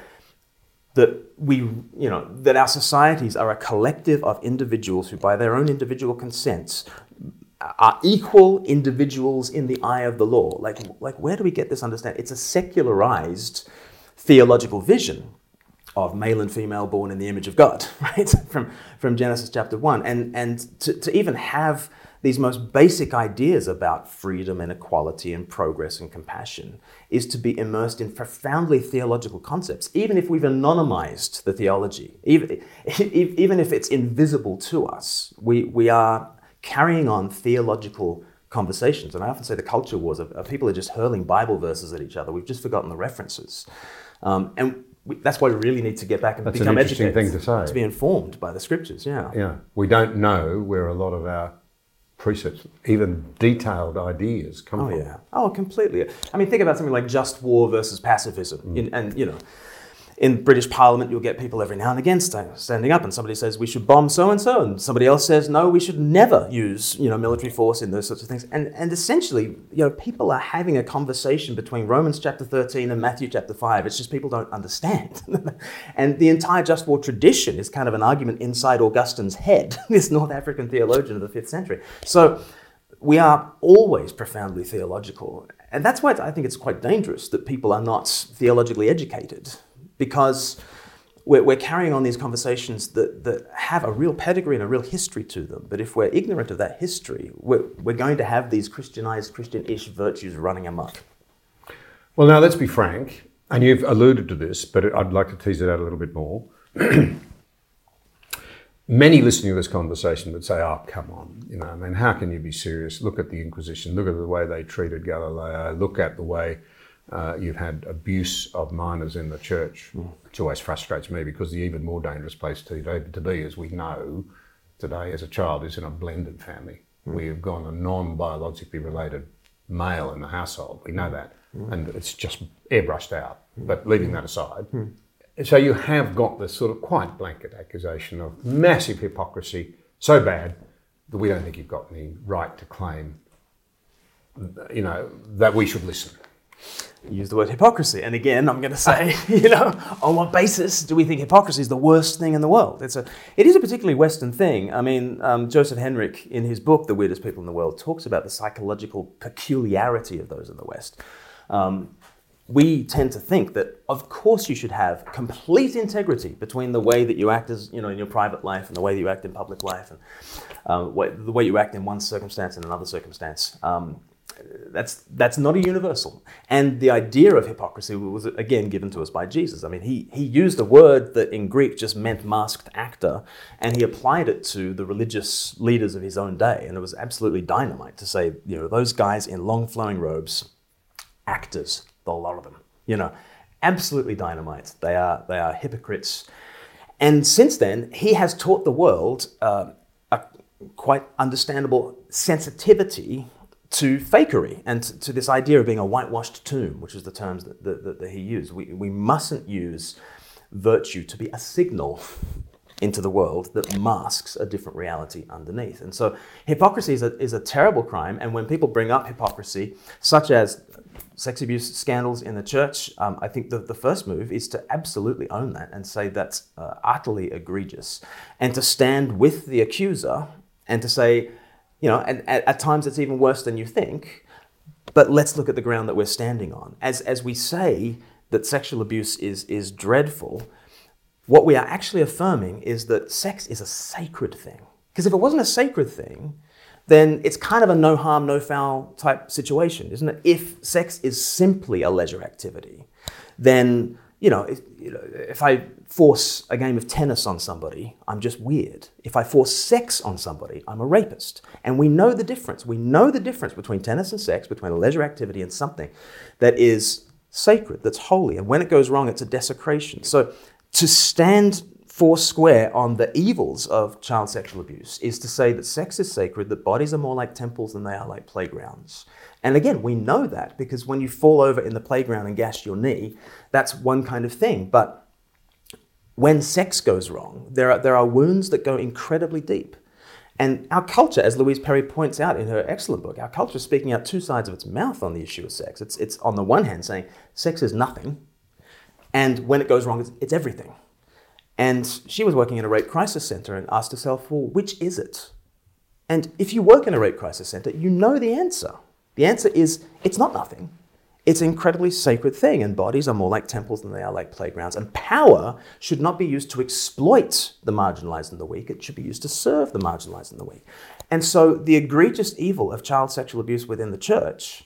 our societies are a collective of individuals who, by their own individual consents, are equal individuals in the eye of the law? Like where do we get this understanding? It's a secularized theological vision of male and female born in the image of God, right? From Genesis chapter 1. And to even have these most basic ideas about freedom and equality and progress and compassion is to be immersed in profoundly theological concepts, even if we've anonymized the theology, even if it's invisible to us. We are carrying on theological conversations. And I often say the culture wars of people are just hurling Bible verses at each other. We've just forgotten the references. That's why we really need to get back and become educated. That's an interesting thing to say. To be informed by the scriptures, Yeah. We don't know where a lot of our precepts, even detailed ideas, come from. Oh, completely. I mean, think about something like just war versus pacifism. in British Parliament, you'll get people every now and again standing up, and somebody says we should bomb so-and-so, and somebody else says, no, we should never use, military force in those sorts of things. And essentially, people are having a conversation between Romans chapter 13 and Matthew chapter 5. It's just people don't understand. And the entire just war tradition is kind of an argument inside Augustine's head, this North African theologian of the 5th century. So we are always profoundly theological. And that's why I think it's quite dangerous that people are not theologically educated, because we're carrying on these conversations that have a real pedigree and a real history to them. But if we're ignorant of that history, we're going to have these Christianized, Christian-ish virtues running amok. Well, now let's be frank, and you've alluded to this, but I'd like to tease it out a little bit more. Many listening to this conversation would say, oh, come on, how can you be serious? Look at the Inquisition, look at the way they treated Galileo, look at the way you've had abuse of minors in the church, which always frustrates me, because the even more dangerous place to be, as we know today as a child, is in a blended family. We have gone a non-biologically related male in the household. We know that. And it's just airbrushed out. But leaving that aside, so you have got this sort of quite blanket accusation of massive hypocrisy, so bad that we don't think you've got any right to claim, that we should listen. Use the word hypocrisy. And again, I'm going to say, on what basis do we think hypocrisy is the worst thing in the world? It is a particularly Western thing. I mean, Joseph Henrich, in his book, The Weirdest People in the World, talks about the psychological peculiarity of those in the West. We tend to think that, of course, you should have complete integrity between the way that you act as, in your private life and the way that you act in public life, and the way you act in one circumstance and another circumstance. That's not a universal. And the idea of hypocrisy was, again, given to us by Jesus. I mean, he used a word that in Greek just meant masked actor, and he applied it to the religious leaders of his own day. And it was absolutely dynamite to say, those guys in long flowing robes, actors, the lot of them, absolutely dynamite. They are hypocrites. And since then, he has taught the world a quite understandable sensitivity to fakery and to this idea of being a whitewashed tomb, which is the terms that he used. We mustn't use virtue to be a signal into the world that masks a different reality underneath. And so hypocrisy is a terrible crime. And when people bring up hypocrisy, such as sex abuse scandals in the church, I think the first move is to absolutely own that and say that's utterly egregious, and to stand with the accuser and to say, and at times it's even worse than you think, but let's look at the ground that we're standing on. As we say that sexual abuse is dreadful, what we are actually affirming is that sex is a sacred thing. Because if it wasn't a sacred thing, then it's kind of a no harm, no foul type situation, isn't it? If sex is simply a leisure activity, then, if I force a game of tennis on somebody, I'm just weird. If I force sex on somebody, I'm a rapist. And we know the difference. We know the difference between tennis and sex, between a leisure activity and something that is sacred, that's holy. And when it goes wrong, it's a desecration. So to stand four square on the evils of child sexual abuse is to say that sex is sacred, that bodies are more like temples than they are like playgrounds. And again, we know that because when you fall over in the playground and gash your knee, that's one kind of thing. But when sex goes wrong, there are wounds that go incredibly deep. And our culture, as Louise Perry points out in her excellent book, our culture is speaking out two sides of its mouth on the issue of sex. It's on the one hand saying sex is nothing, and when it goes wrong, it's everything. And she was working in a rape crisis center and asked herself, well, which is it? And if you work in a rape crisis center, you know the answer. The answer is, it's not nothing. It's an incredibly sacred thing, and bodies are more like temples than they are like playgrounds. And power should not be used to exploit the marginalized and the weak. It should be used to serve the marginalized and the weak. And so the egregious evil of child sexual abuse within the church,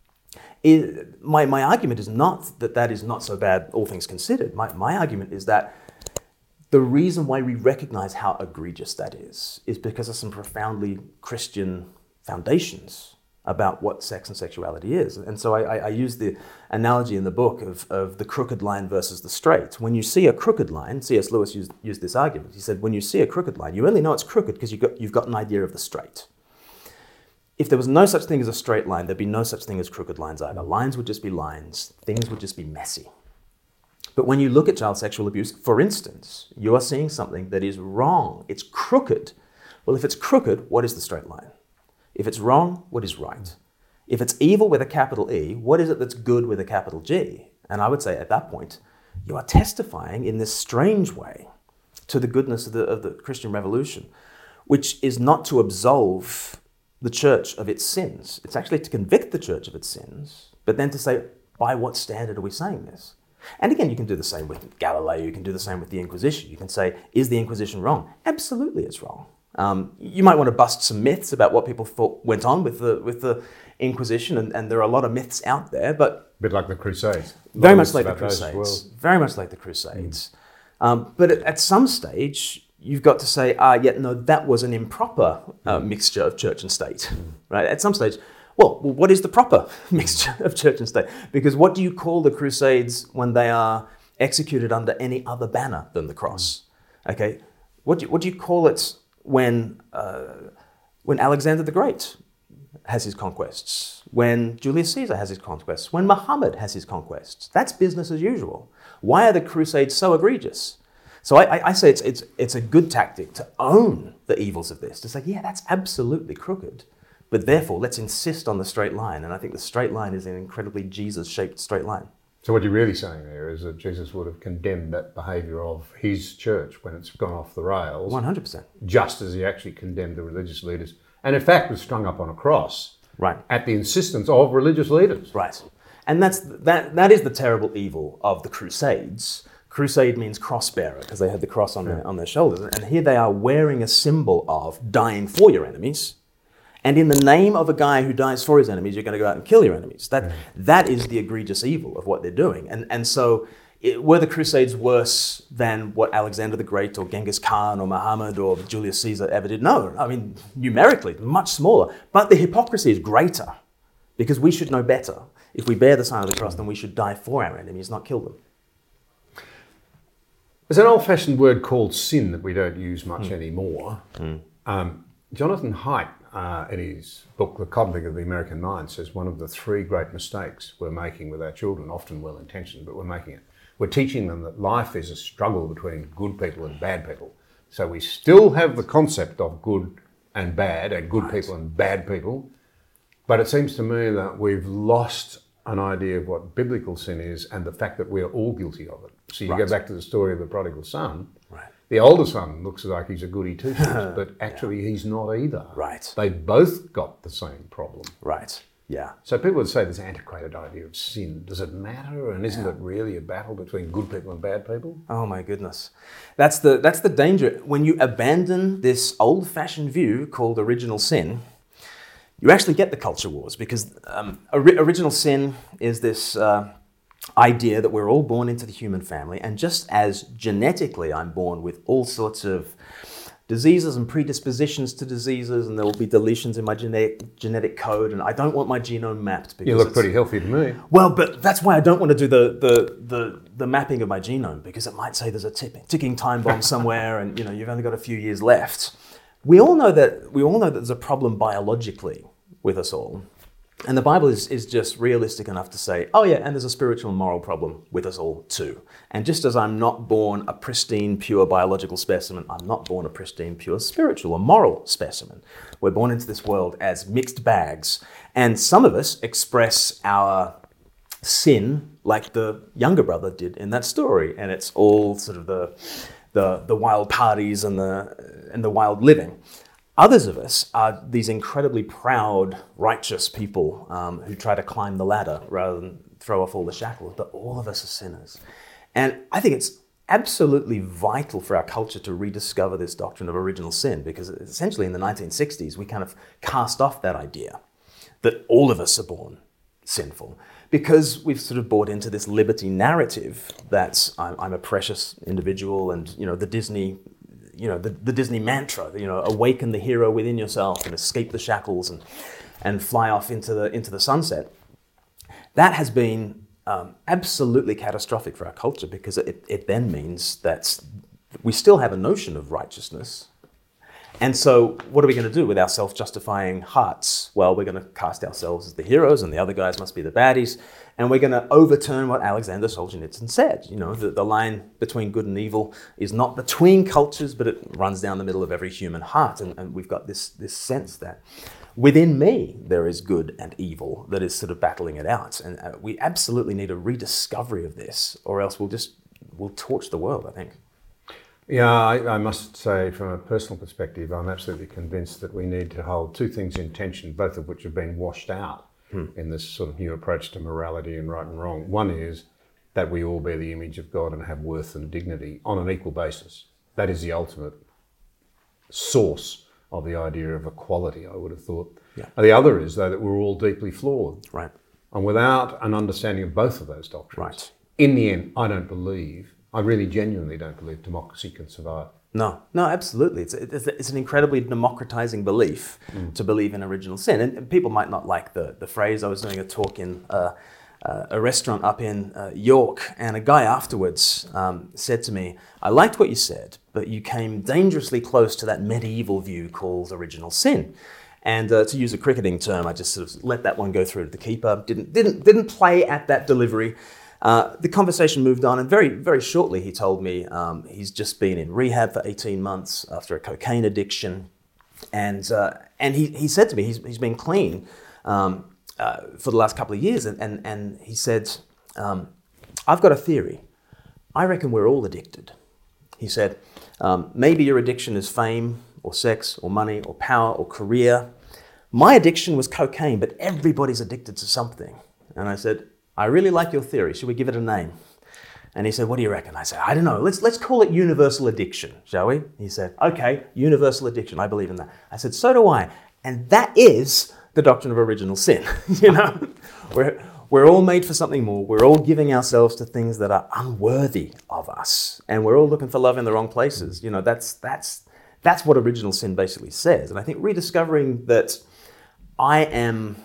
my argument is not that is not so bad, all things considered. My argument is that the reason why we recognize how egregious that is because of some profoundly Christian foundations about what sex and sexuality is. And so I use the analogy in the book of the crooked line versus the straight. When you see a crooked line, C.S. Lewis used this argument. He said, when you see a crooked line, you only know it's crooked because you've got an idea of the straight. If there was no such thing as a straight line, there'd be no such thing as crooked lines either. Lines would just be lines. Things would just be messy. But when you look at child sexual abuse, for instance, you are seeing something that is wrong. It's crooked. Well, if it's crooked, what is the straight line? If it's wrong, what is right? If it's evil with a capital E, what is it that's good with a capital G? And I would say at that point, you are testifying in this strange way to the goodness of the Christian Revolution, which is not to absolve the church of its sins. It's actually to convict the church of its sins, but then to say, by what standard are we saying this? And again, you can do the same with Galileo, you can do the same with the Inquisition. You can say, is the Inquisition wrong? Absolutely it's wrong. You might want to bust some myths about what people thought went on with the Inquisition, and there are a lot of myths out there, but... A bit like the Crusades. Very much like the Crusades. Very much like the Crusades. But at some stage, you've got to say, no, that was an improper mixture of church and state. Right? At some stage, well, what is the proper mixture of church and state? Because what do you call the Crusades when they are executed under any other banner than the cross? Okay, what do you call it when Alexander the Great has his conquests, when Julius Caesar has his conquests, when Muhammad has his conquests? That's business as usual. Why are the Crusades so egregious? So I say it's a good tactic to own the evils of this, to say, yeah, that's absolutely crooked, but therefore let's insist on the straight line. And I think the straight line is an incredibly Jesus-shaped straight line. So what you're really saying there is that Jesus would have condemned that behaviour of his church when it's gone off the rails. 100%. Just as he actually condemned the religious leaders. And in fact was strung up on a cross. Right. At the insistence of religious leaders. Right. And that is the terrible evil of the Crusades. Crusade means cross-bearer, because they had the cross on their shoulders. And here they are wearing a symbol of dying for your enemies. And in the name of a guy who dies for his enemies, you're going to go out and kill your enemies. That is the egregious evil of what they're doing. And so were the Crusades worse than what Alexander the Great or Genghis Khan or Muhammad or Julius Caesar ever did? No. I mean, numerically, much smaller. But the hypocrisy is greater, because we should know better. If we bear the sign of the cross, then we should die for our enemies, not kill them. There's an old-fashioned word called sin that we don't use much anymore. Jonathan Haidt, in his book, The Coddling of the American Mind, says one of the three great mistakes we're making with our children, often well-intentioned, but we're making it. We're teaching them that life is a struggle between good people and bad people. So we still have the concept of good and bad, and good people and bad people, but it seems to me that we've lost an idea of what biblical sin is and the fact that we're all guilty of it. So you go back to the story of the prodigal son. The older son looks like he's a goody two-shoes, but actually he's not either. They both got the same problem. So people would say this antiquated idea of sin, does it matter? And isn't it really a battle between good people and bad people? Oh my goodness. That's the danger. When you abandon this old-fashioned view called original sin, you actually get the culture wars, because original sin is this idea that we're all born into the human family, and just as genetically I'm born with all sorts of diseases and predispositions to diseases, and there will be deletions in my genetic code, and I don't want my genome mapped. Because you look pretty healthy to me. Well, but that's why I don't want to do the mapping of my genome, because it might say there's a ticking time bomb somewhere, and you've only got a few years left. We all know that there's a problem biologically with us all. And the Bible is just realistic enough to say, oh yeah, and there's a spiritual and moral problem with us all too. And just as I'm not born a pristine, pure biological specimen, I'm not born a pristine, pure spiritual or moral specimen. We're born into this world as mixed bags. And some of us express our sin like the younger brother did in that story. And it's all sort of the wild parties and the wild living. Others of us are these incredibly proud, righteous people who try to climb the ladder rather than throw off all the shackles, but all of us are sinners. And I think it's absolutely vital for our culture to rediscover this doctrine of original sin, because essentially in the 1960s, we kind of cast off that idea that all of us are born sinful, because we've sort of bought into this liberty narrative that I'm a precious individual, and the Disney mantra, awaken the hero within yourself and escape the shackles and fly off into the sunset. That has been absolutely catastrophic for our culture, because it then means that we still have a notion of righteousness, And so what are we going to do with our self-justifying hearts? Well, we're going to cast ourselves as the heroes and the other guys must be the baddies. And we're going to overturn what Alexander Solzhenitsyn said. You know, the line between good and evil is not between cultures, but it runs down the middle of every human heart. And we've got this sense that within me, there is good and evil that is sort of battling it out. And we absolutely need a rediscovery of this, or else we'll torch the world, I think. Yeah, I must say, from a personal perspective, I'm absolutely convinced that we need to hold two things in tension, both of which have been washed out in this sort of new approach to morality and right and wrong. One is that we all bear the image of God and have worth and dignity on an equal basis. That is the ultimate source of the idea of equality, I would have thought. Yeah. The other is, though, that we're all deeply flawed. Right. And without an understanding of both of those doctrines, Right. in the end, I really genuinely don't believe democracy can survive. No, absolutely. It's an incredibly democratizing belief to believe in original sin. And people might not like the phrase. I was doing a talk in a restaurant up in York, and a guy afterwards said to me, I liked what you said, but you came dangerously close to that medieval view called original sin. And to use a cricketing term, I just sort of let that one go through to the keeper. Didn't play at that delivery. The conversation moved on, and very, very shortly he told me he's just been in rehab for 18 months after a cocaine addiction. And he said to me he's been clean for the last couple of years. And he said, I've got a theory. I reckon we're all addicted. He said, maybe your addiction is fame or sex or money or power or career. My addiction was cocaine, but everybody's addicted to something. And I said, I really like your theory. Should we give it a name? And he said, what do you reckon? I said, I don't know. Let's call it universal addiction, shall we? He said, okay, universal addiction. I believe in that. I said, so do I. And that is the doctrine of original sin. You know, we're all made for something more. We're all giving ourselves to things that are unworthy of us. And we're all looking for love in the wrong places. You know, that's what original sin basically says. And I think rediscovering that I am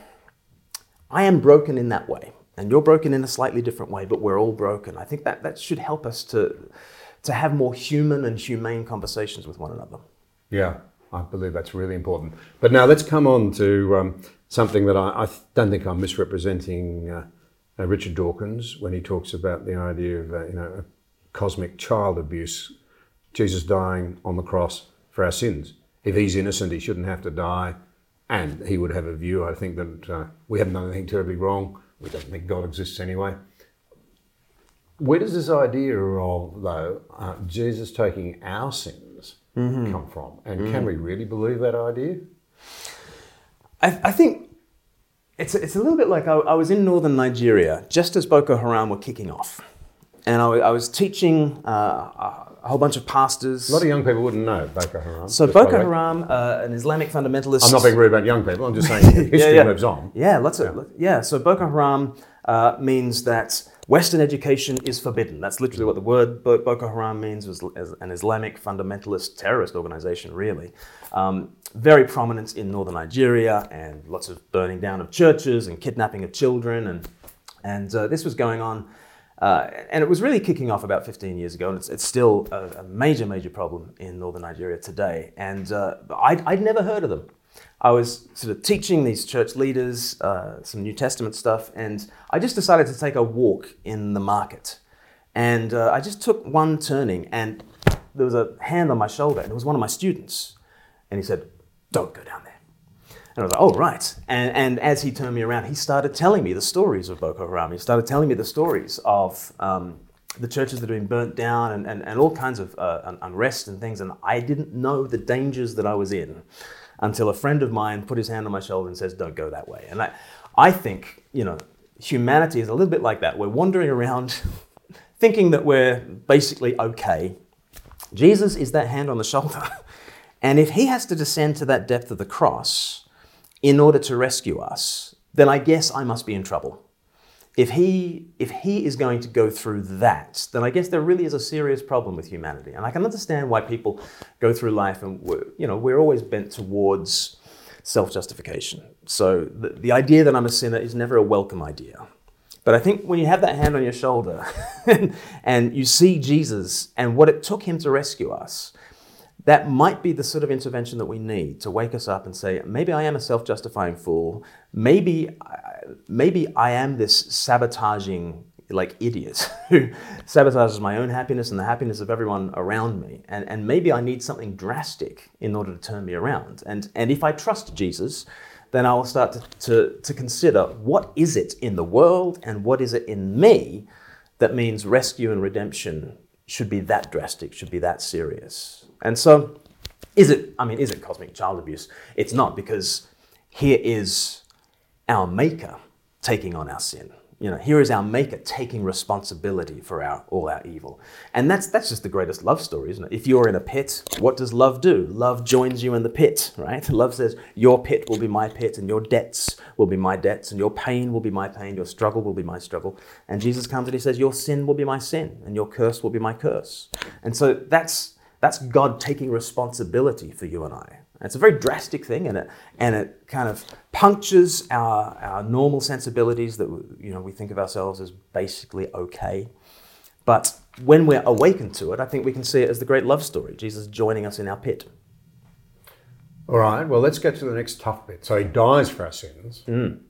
broken in that way. And you're broken in a slightly different way, but we're all broken. I think that should help us to have more human and humane conversations with one another. Yeah, I believe that's really important. But now let's come on to something that I don't think I'm misrepresenting Richard Dawkins when he talks about the idea of cosmic child abuse, Jesus dying on the cross for our sins. If he's innocent, he shouldn't have to die. And he would have a view, I think, that we haven't done anything terribly wrong. We don't think God exists anyway. Where does this idea of, though, Jesus taking our sins come from? And can we really believe that idea? I think it's a little bit like I was in northern Nigeria just as Boko Haram were kicking off. And I was teaching a whole bunch of pastors. A lot of young people wouldn't know Boko Haram. So Boko Haram, an Islamic fundamentalist. I'm not being rude about young people. I'm just saying history moves on. So Boko Haram means that Western education is forbidden. That's literally what the word Boko Haram means, as an Islamic fundamentalist terrorist organization, really. Very prominent in northern Nigeria, and lots of burning down of churches and kidnapping of children. And this was going on. And it was really kicking off about 15 years ago, and it's still a major, major problem in northern Nigeria today. And I'd never heard of them. I was sort of teaching these church leaders some New Testament stuff, and I just decided to take a walk in the market. And I just took one turning, and there was a hand on my shoulder, and it was one of my students. And he said, "Don't go down there." And I was like, oh, right. And as he turned me around, he started telling me the stories of Boko Haram. He started telling me the stories of the churches that had been burnt down and all kinds of unrest and things. And I didn't know the dangers that I was in until a friend of mine put his hand on my shoulder and says, don't go that way. And I think, humanity is a little bit like that. We're wandering around thinking that we're basically okay. Jesus is that hand on the shoulder. And if he has to descend to that depth of the cross in order to rescue us, then I guess I must be in trouble. If he is going to go through that, then I guess there really is a serious problem with humanity. And I can understand why people go through life and we're always bent towards self-justification. So the idea that I'm a sinner is never a welcome idea. But I think when you have that hand on your shoulder and you see Jesus and what it took him to rescue us, that might be the sort of intervention that we need to wake us up and say, maybe I am a self-justifying fool. Maybe I am this sabotaging idiot who sabotages my own happiness and the happiness of everyone around me. And maybe I need something drastic in order to turn me around. And if I trust Jesus, then I will start to consider, what is it in the world and what is it in me that means rescue and redemption should be that drastic, should be that serious. And so, is it cosmic child abuse? It's not, because here is our Maker taking on our sin. Here is our Maker taking responsibility for all our evil. And that's just the greatest love story, isn't it? If you're in a pit, what does love do? Love joins you in the pit, right? Love says, your pit will be my pit, and your debts will be my debts, and your pain will be my pain, your struggle will be my struggle. And Jesus comes and he says, your sin will be my sin, and your curse will be my curse. And so that's God taking responsibility for you and I. It's a very drastic thing, and it kind of punctures our normal sensibilities that we think of ourselves as basically okay. But when we're awakened to it, I think we can see it as the great love story, Jesus joining us in our pit. All right, well, let's get to the next tough bit. So he dies for our sins, and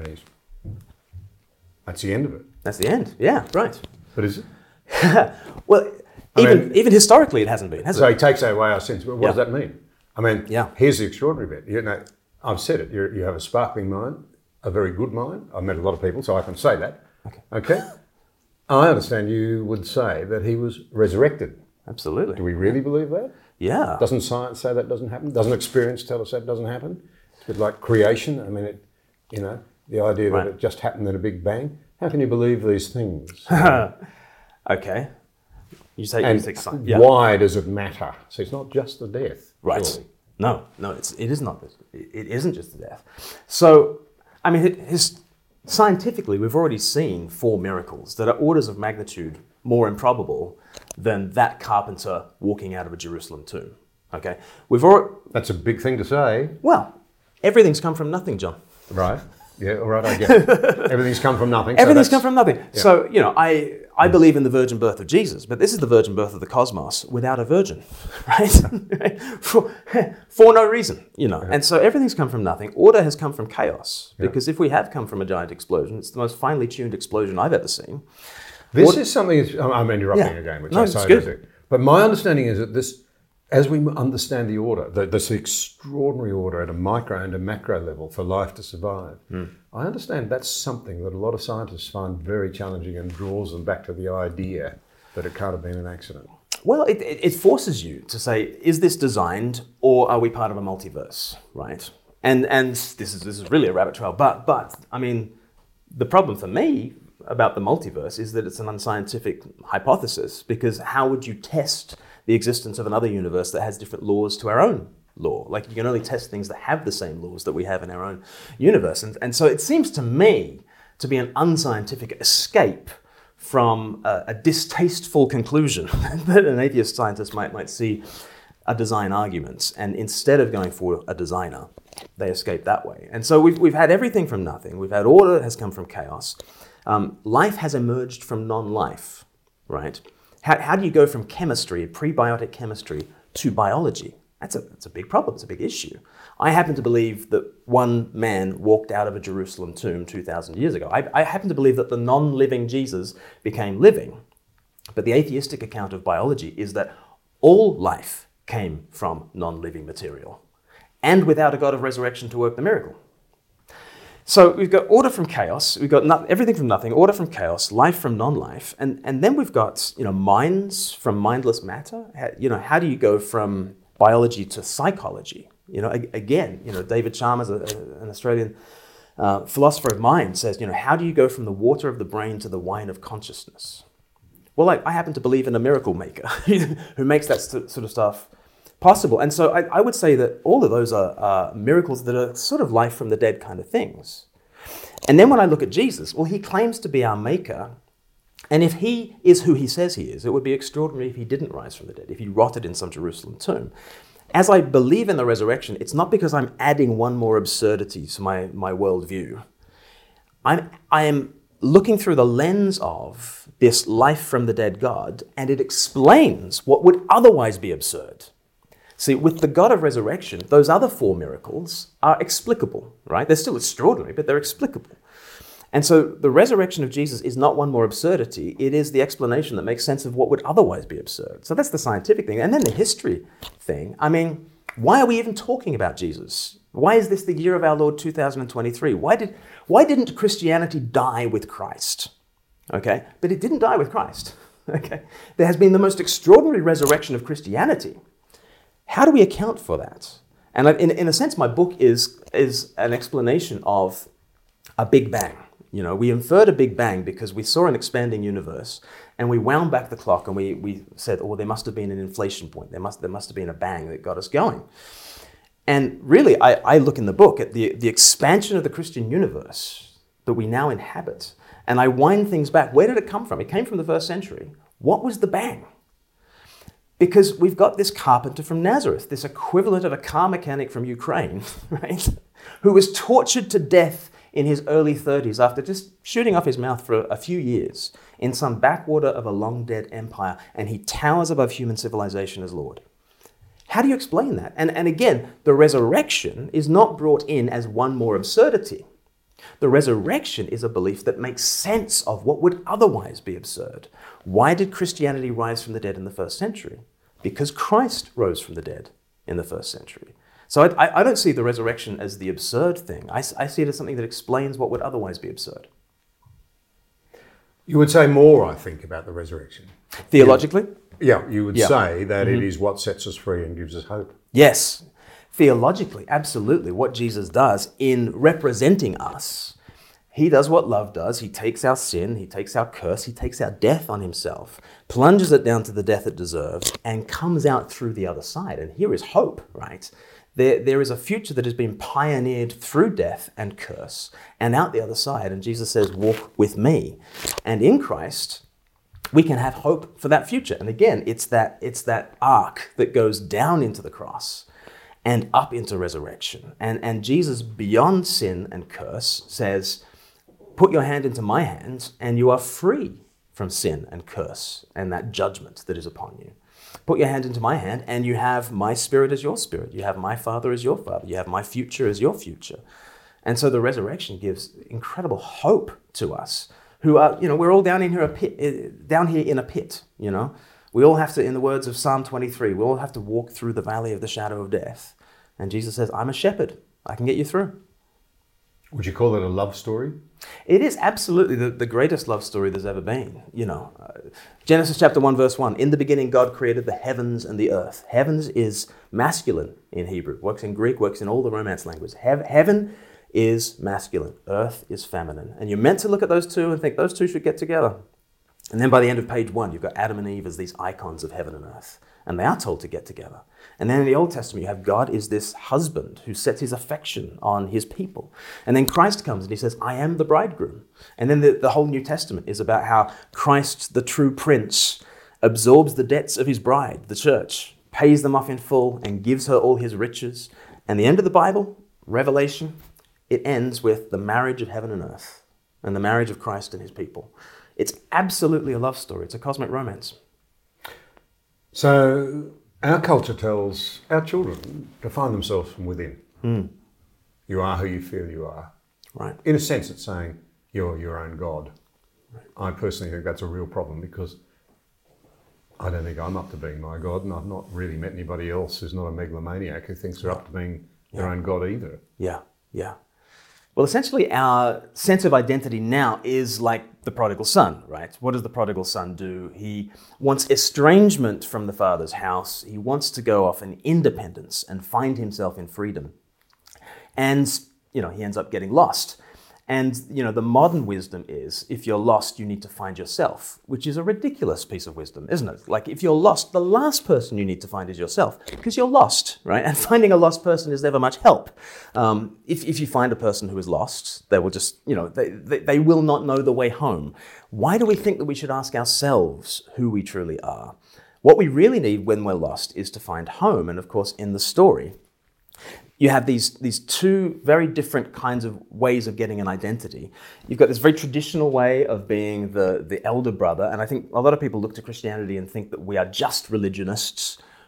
that's the end of it. That's the end, yeah, right. But is it? Well, even historically it hasn't been, has it? So he takes away our sins, but what does that mean? I mean, Yeah. Here's the extraordinary bit. I've said it. You have a sparkling mind, a very good mind. I've met a lot of people, so I can say that. Okay? I understand you would say that he was resurrected. Absolutely. Do we really believe that? Yeah. Doesn't science say that doesn't happen? Doesn't experience tell us that doesn't happen? It's a bit like creation. I mean, the idea that it just happened in a big bang. How can you believe these things? Okay. You say why does it matter? So it's not just the death. Right. Surely. No, it is not. It isn't just the death. So, I mean, scientifically, we've already seen 4 miracles that are orders of magnitude more improbable than that carpenter walking out of a Jerusalem tomb. Okay, That's a big thing to say. Well, everything's come from nothing, John. Right. Yeah. All right. I get it. Everything's come from nothing. Everything's come from nothing. Yeah. So, I believe in the virgin birth of Jesus, but this is the virgin birth of the cosmos without a virgin, right? for no reason, And so everything's come from nothing. Order has come from chaos, because if we have come from a giant explosion, it's the most finely tuned explosion I've ever seen. This is something, I'm interrupting again, which I say it's good. But my understanding is that as we understand the order, this extraordinary order at a micro and a macro level for life to survive, I understand that's something that a lot of scientists find very challenging and draws them back to the idea that it can't have been an accident. Well, it forces you to say, is this designed, or are we part of a multiverse, right? And this is really a rabbit trail, but I mean, the problem for me about the multiverse is that it's an unscientific hypothesis, because how would you test the existence of another universe that has different laws to our own law? Like, you can only test things that have the same laws that we have in our own universe. And so it seems to me to be an unscientific escape from a distasteful conclusion that an atheist scientist might see a design argument. And instead of going for a designer, they escape that way. And so we've had everything from nothing. We've had order has come from chaos. Life has emerged from non-life, right? How do you go from chemistry, prebiotic chemistry, to biology? That's a big problem. It's a big issue. I happen to believe that one man walked out of a Jerusalem tomb 2,000 years ago. I happen to believe that the non-living Jesus became living. But the atheistic account of biology is that all life came from non-living material, and without a God of resurrection to work the miracle. So we've got order from chaos, we've got everything from nothing, order from chaos, life from non-life, and then we've got minds from mindless matter. How do you go from biology to psychology? Again, David Chalmers, an Australian philosopher of mind, says, how do you go from the water of the brain to the wine of consciousness? Well, I happen to believe in a miracle maker who makes that sort of stuff possible. And so I would say that all of those are miracles that are sort of life from the dead kind of things. And then when I look at Jesus, well, he claims to be our maker. And if he is who he says he is, it would be extraordinary if he didn't rise from the dead, if he rotted in some Jerusalem tomb. As I believe in the resurrection, it's not because I'm adding one more absurdity to my worldview. I am looking through the lens of this life from the dead God, and it explains what would otherwise be absurd. See, with the God of resurrection, those other 4 miracles are explicable, right? They're still extraordinary, but they're explicable. And so the resurrection of Jesus is not one more absurdity. It is the explanation that makes sense of what would otherwise be absurd. So that's the scientific thing. And then the history thing. I mean, why are we even talking about Jesus? Why is this the year of our Lord 2023? Why didn't Christianity die with Christ? Okay, but it didn't die with Christ. Okay, there has been the most extraordinary resurrection of Christianity. How do we account for that? And in a sense, my book is an explanation of a Big Bang. You know, we inferred a Big Bang because we saw an expanding universe, and we wound back the clock and we said, oh, there must have been an inflation point. There must have been a bang that got us going. And really, I look in the book at the expansion of the Christian universe that we now inhabit, and I wind things back. Where did it come from? It came from the first century. What was the bang? Because we've got this carpenter from Nazareth, this equivalent of a car mechanic from Ukraine, right, who was tortured to death in his early 30s after just shooting off his mouth for a few years in some backwater of a long-dead empire, and he towers above human civilization as Lord. How do you explain that? And again, the resurrection is not brought in as one more absurdity. The resurrection is a belief that makes sense of what would otherwise be absurd. Why did Christianity rise from the dead in the first century? Because Christ rose from the dead in the first century. So I don't see the resurrection as the absurd thing. I see it as something that explains what would otherwise be absurd. You would say more, I think, about the resurrection. Theologically? Yeah, you would say that it is what sets us free and gives us hope. Yes. Theologically, absolutely. What Jesus does in representing us, he does what love does. He takes our sin, he takes our curse, he takes our death on himself, plunges it down to the death it deserves, and comes out through the other side. And here is hope, right? There is a future that has been pioneered through death and curse and out the other side. And Jesus says, walk with me. And in Christ, we can have hope for that future. And again, it's that arc that goes down into the cross and up into resurrection. And Jesus, beyond sin and curse, says, put your hand into my hand and you are free from sin and curse and that judgment that is upon you. Put your hand into my hand and you have my spirit as your spirit. You have my Father as your Father. You have my future as your future. And so the resurrection gives incredible hope to us who are, we're all down here in a pit, We all have to, in the words of Psalm 23, we all have to walk through the valley of the shadow of death. And Jesus says, I'm a shepherd. I can get you through. Would you call it a love story? It is absolutely the greatest love story there's ever been. Genesis chapter 1, verse 1. In the beginning, God created the heavens and the earth. Heavens is masculine in Hebrew. Works in Greek, works in all the Romance languages. Heaven is masculine. Earth is feminine. And you're meant to look at those two and think those two should get together. And then by the end of page 1, you've got Adam and Eve as these icons of heaven and earth. And they are told to get together. And then in the Old Testament, you have God is this husband who sets his affection on his people. And then Christ comes and he says, I am the bridegroom. And then the whole New Testament is about how Christ, the true prince, absorbs the debts of his bride, the church, pays them off in full and gives her all his riches. And the end of the Bible, Revelation, it ends with the marriage of heaven and earth and the marriage of Christ and his people. It's absolutely a love story. It's a cosmic romance. So our culture tells our children to find themselves from within. You are who you feel you are. Right. In a sense, it's saying you're your own God. Right. I personally think that's a real problem because I don't think I'm up to being my God, and I've not really met anybody else who's not a megalomaniac who thinks they're up to being their own God either. Yeah. Well, essentially, our sense of identity now is like the prodigal son, right? What does the prodigal son do? He wants estrangement from the father's house. He wants to go off in independence and find himself in freedom. And, he ends up getting lost. And, the modern wisdom is if you're lost, you need to find yourself, which is a ridiculous piece of wisdom, isn't it? Like if you're lost, the last person you need to find is yourself because you're lost, right? And finding a lost person is never much help. If you find a person who is lost, they will just, they will not know the way home. Why do we think that we should ask ourselves who we truly are? What we really need when we're lost is to find home. And of course, in the story, you have these two very different kinds of ways of getting an identity. You've got this very traditional way of being the elder brother, and I think a lot of people look to Christianity and think that we are just religionists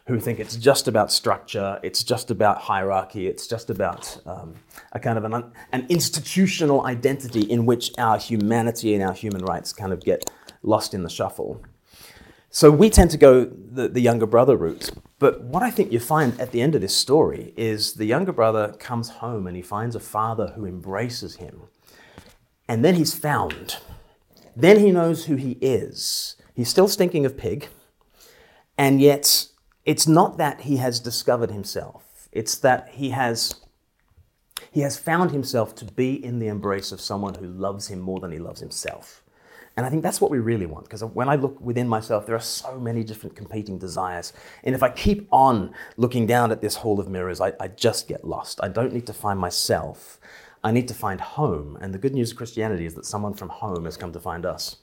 who think it's just about structure, it's just about hierarchy, it's just about a kind of an institutional identity in which our humanity and our human rights kind of get lost in the shuffle. So we tend to go the younger brother route. But what I think you find at the end of this story is the younger brother comes home and he finds a father who embraces him. And then he's found. Then he knows who he is. He's still stinking of pig. And yet, it's not that he has discovered himself. It's that he has found himself to be in the embrace of someone who loves him more than he loves himself. And I think that's what we really want, because when I look within myself, there are so many different competing desires. And if I keep on looking down at this hall of mirrors, I just get lost. I don't need to find myself. I need to find home. And the good news of Christianity is that someone from home has come to find us.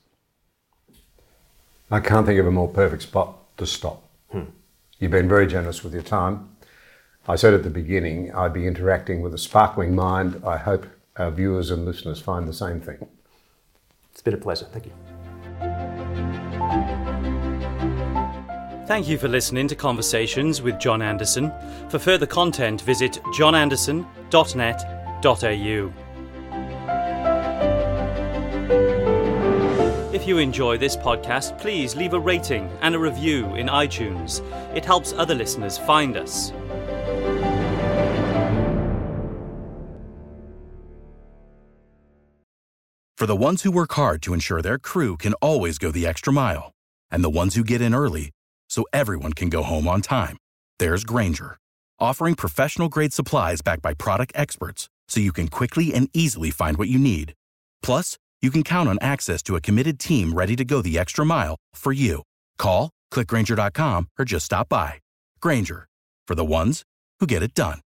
I can't think of a more perfect spot to stop. You've been very generous with your time. I said at the beginning, I'd be interacting with a sparkling mind. I hope our viewers and listeners find the same thing. It's been a pleasure. Thank you. Thank you for listening to Conversations with John Anderson. For further content, visit johnanderson.net.au. If you enjoy this podcast, please leave a rating and a review in iTunes. It helps other listeners find us. For the ones who work hard to ensure their crew can always go the extra mile, and the ones who get in early so everyone can go home on time, there's Grainger, offering professional-grade supplies backed by product experts so you can quickly and easily find what you need. Plus, you can count on access to a committed team ready to go the extra mile for you. Call, click Grainger.com, or just stop by. Grainger, for the ones who get it done.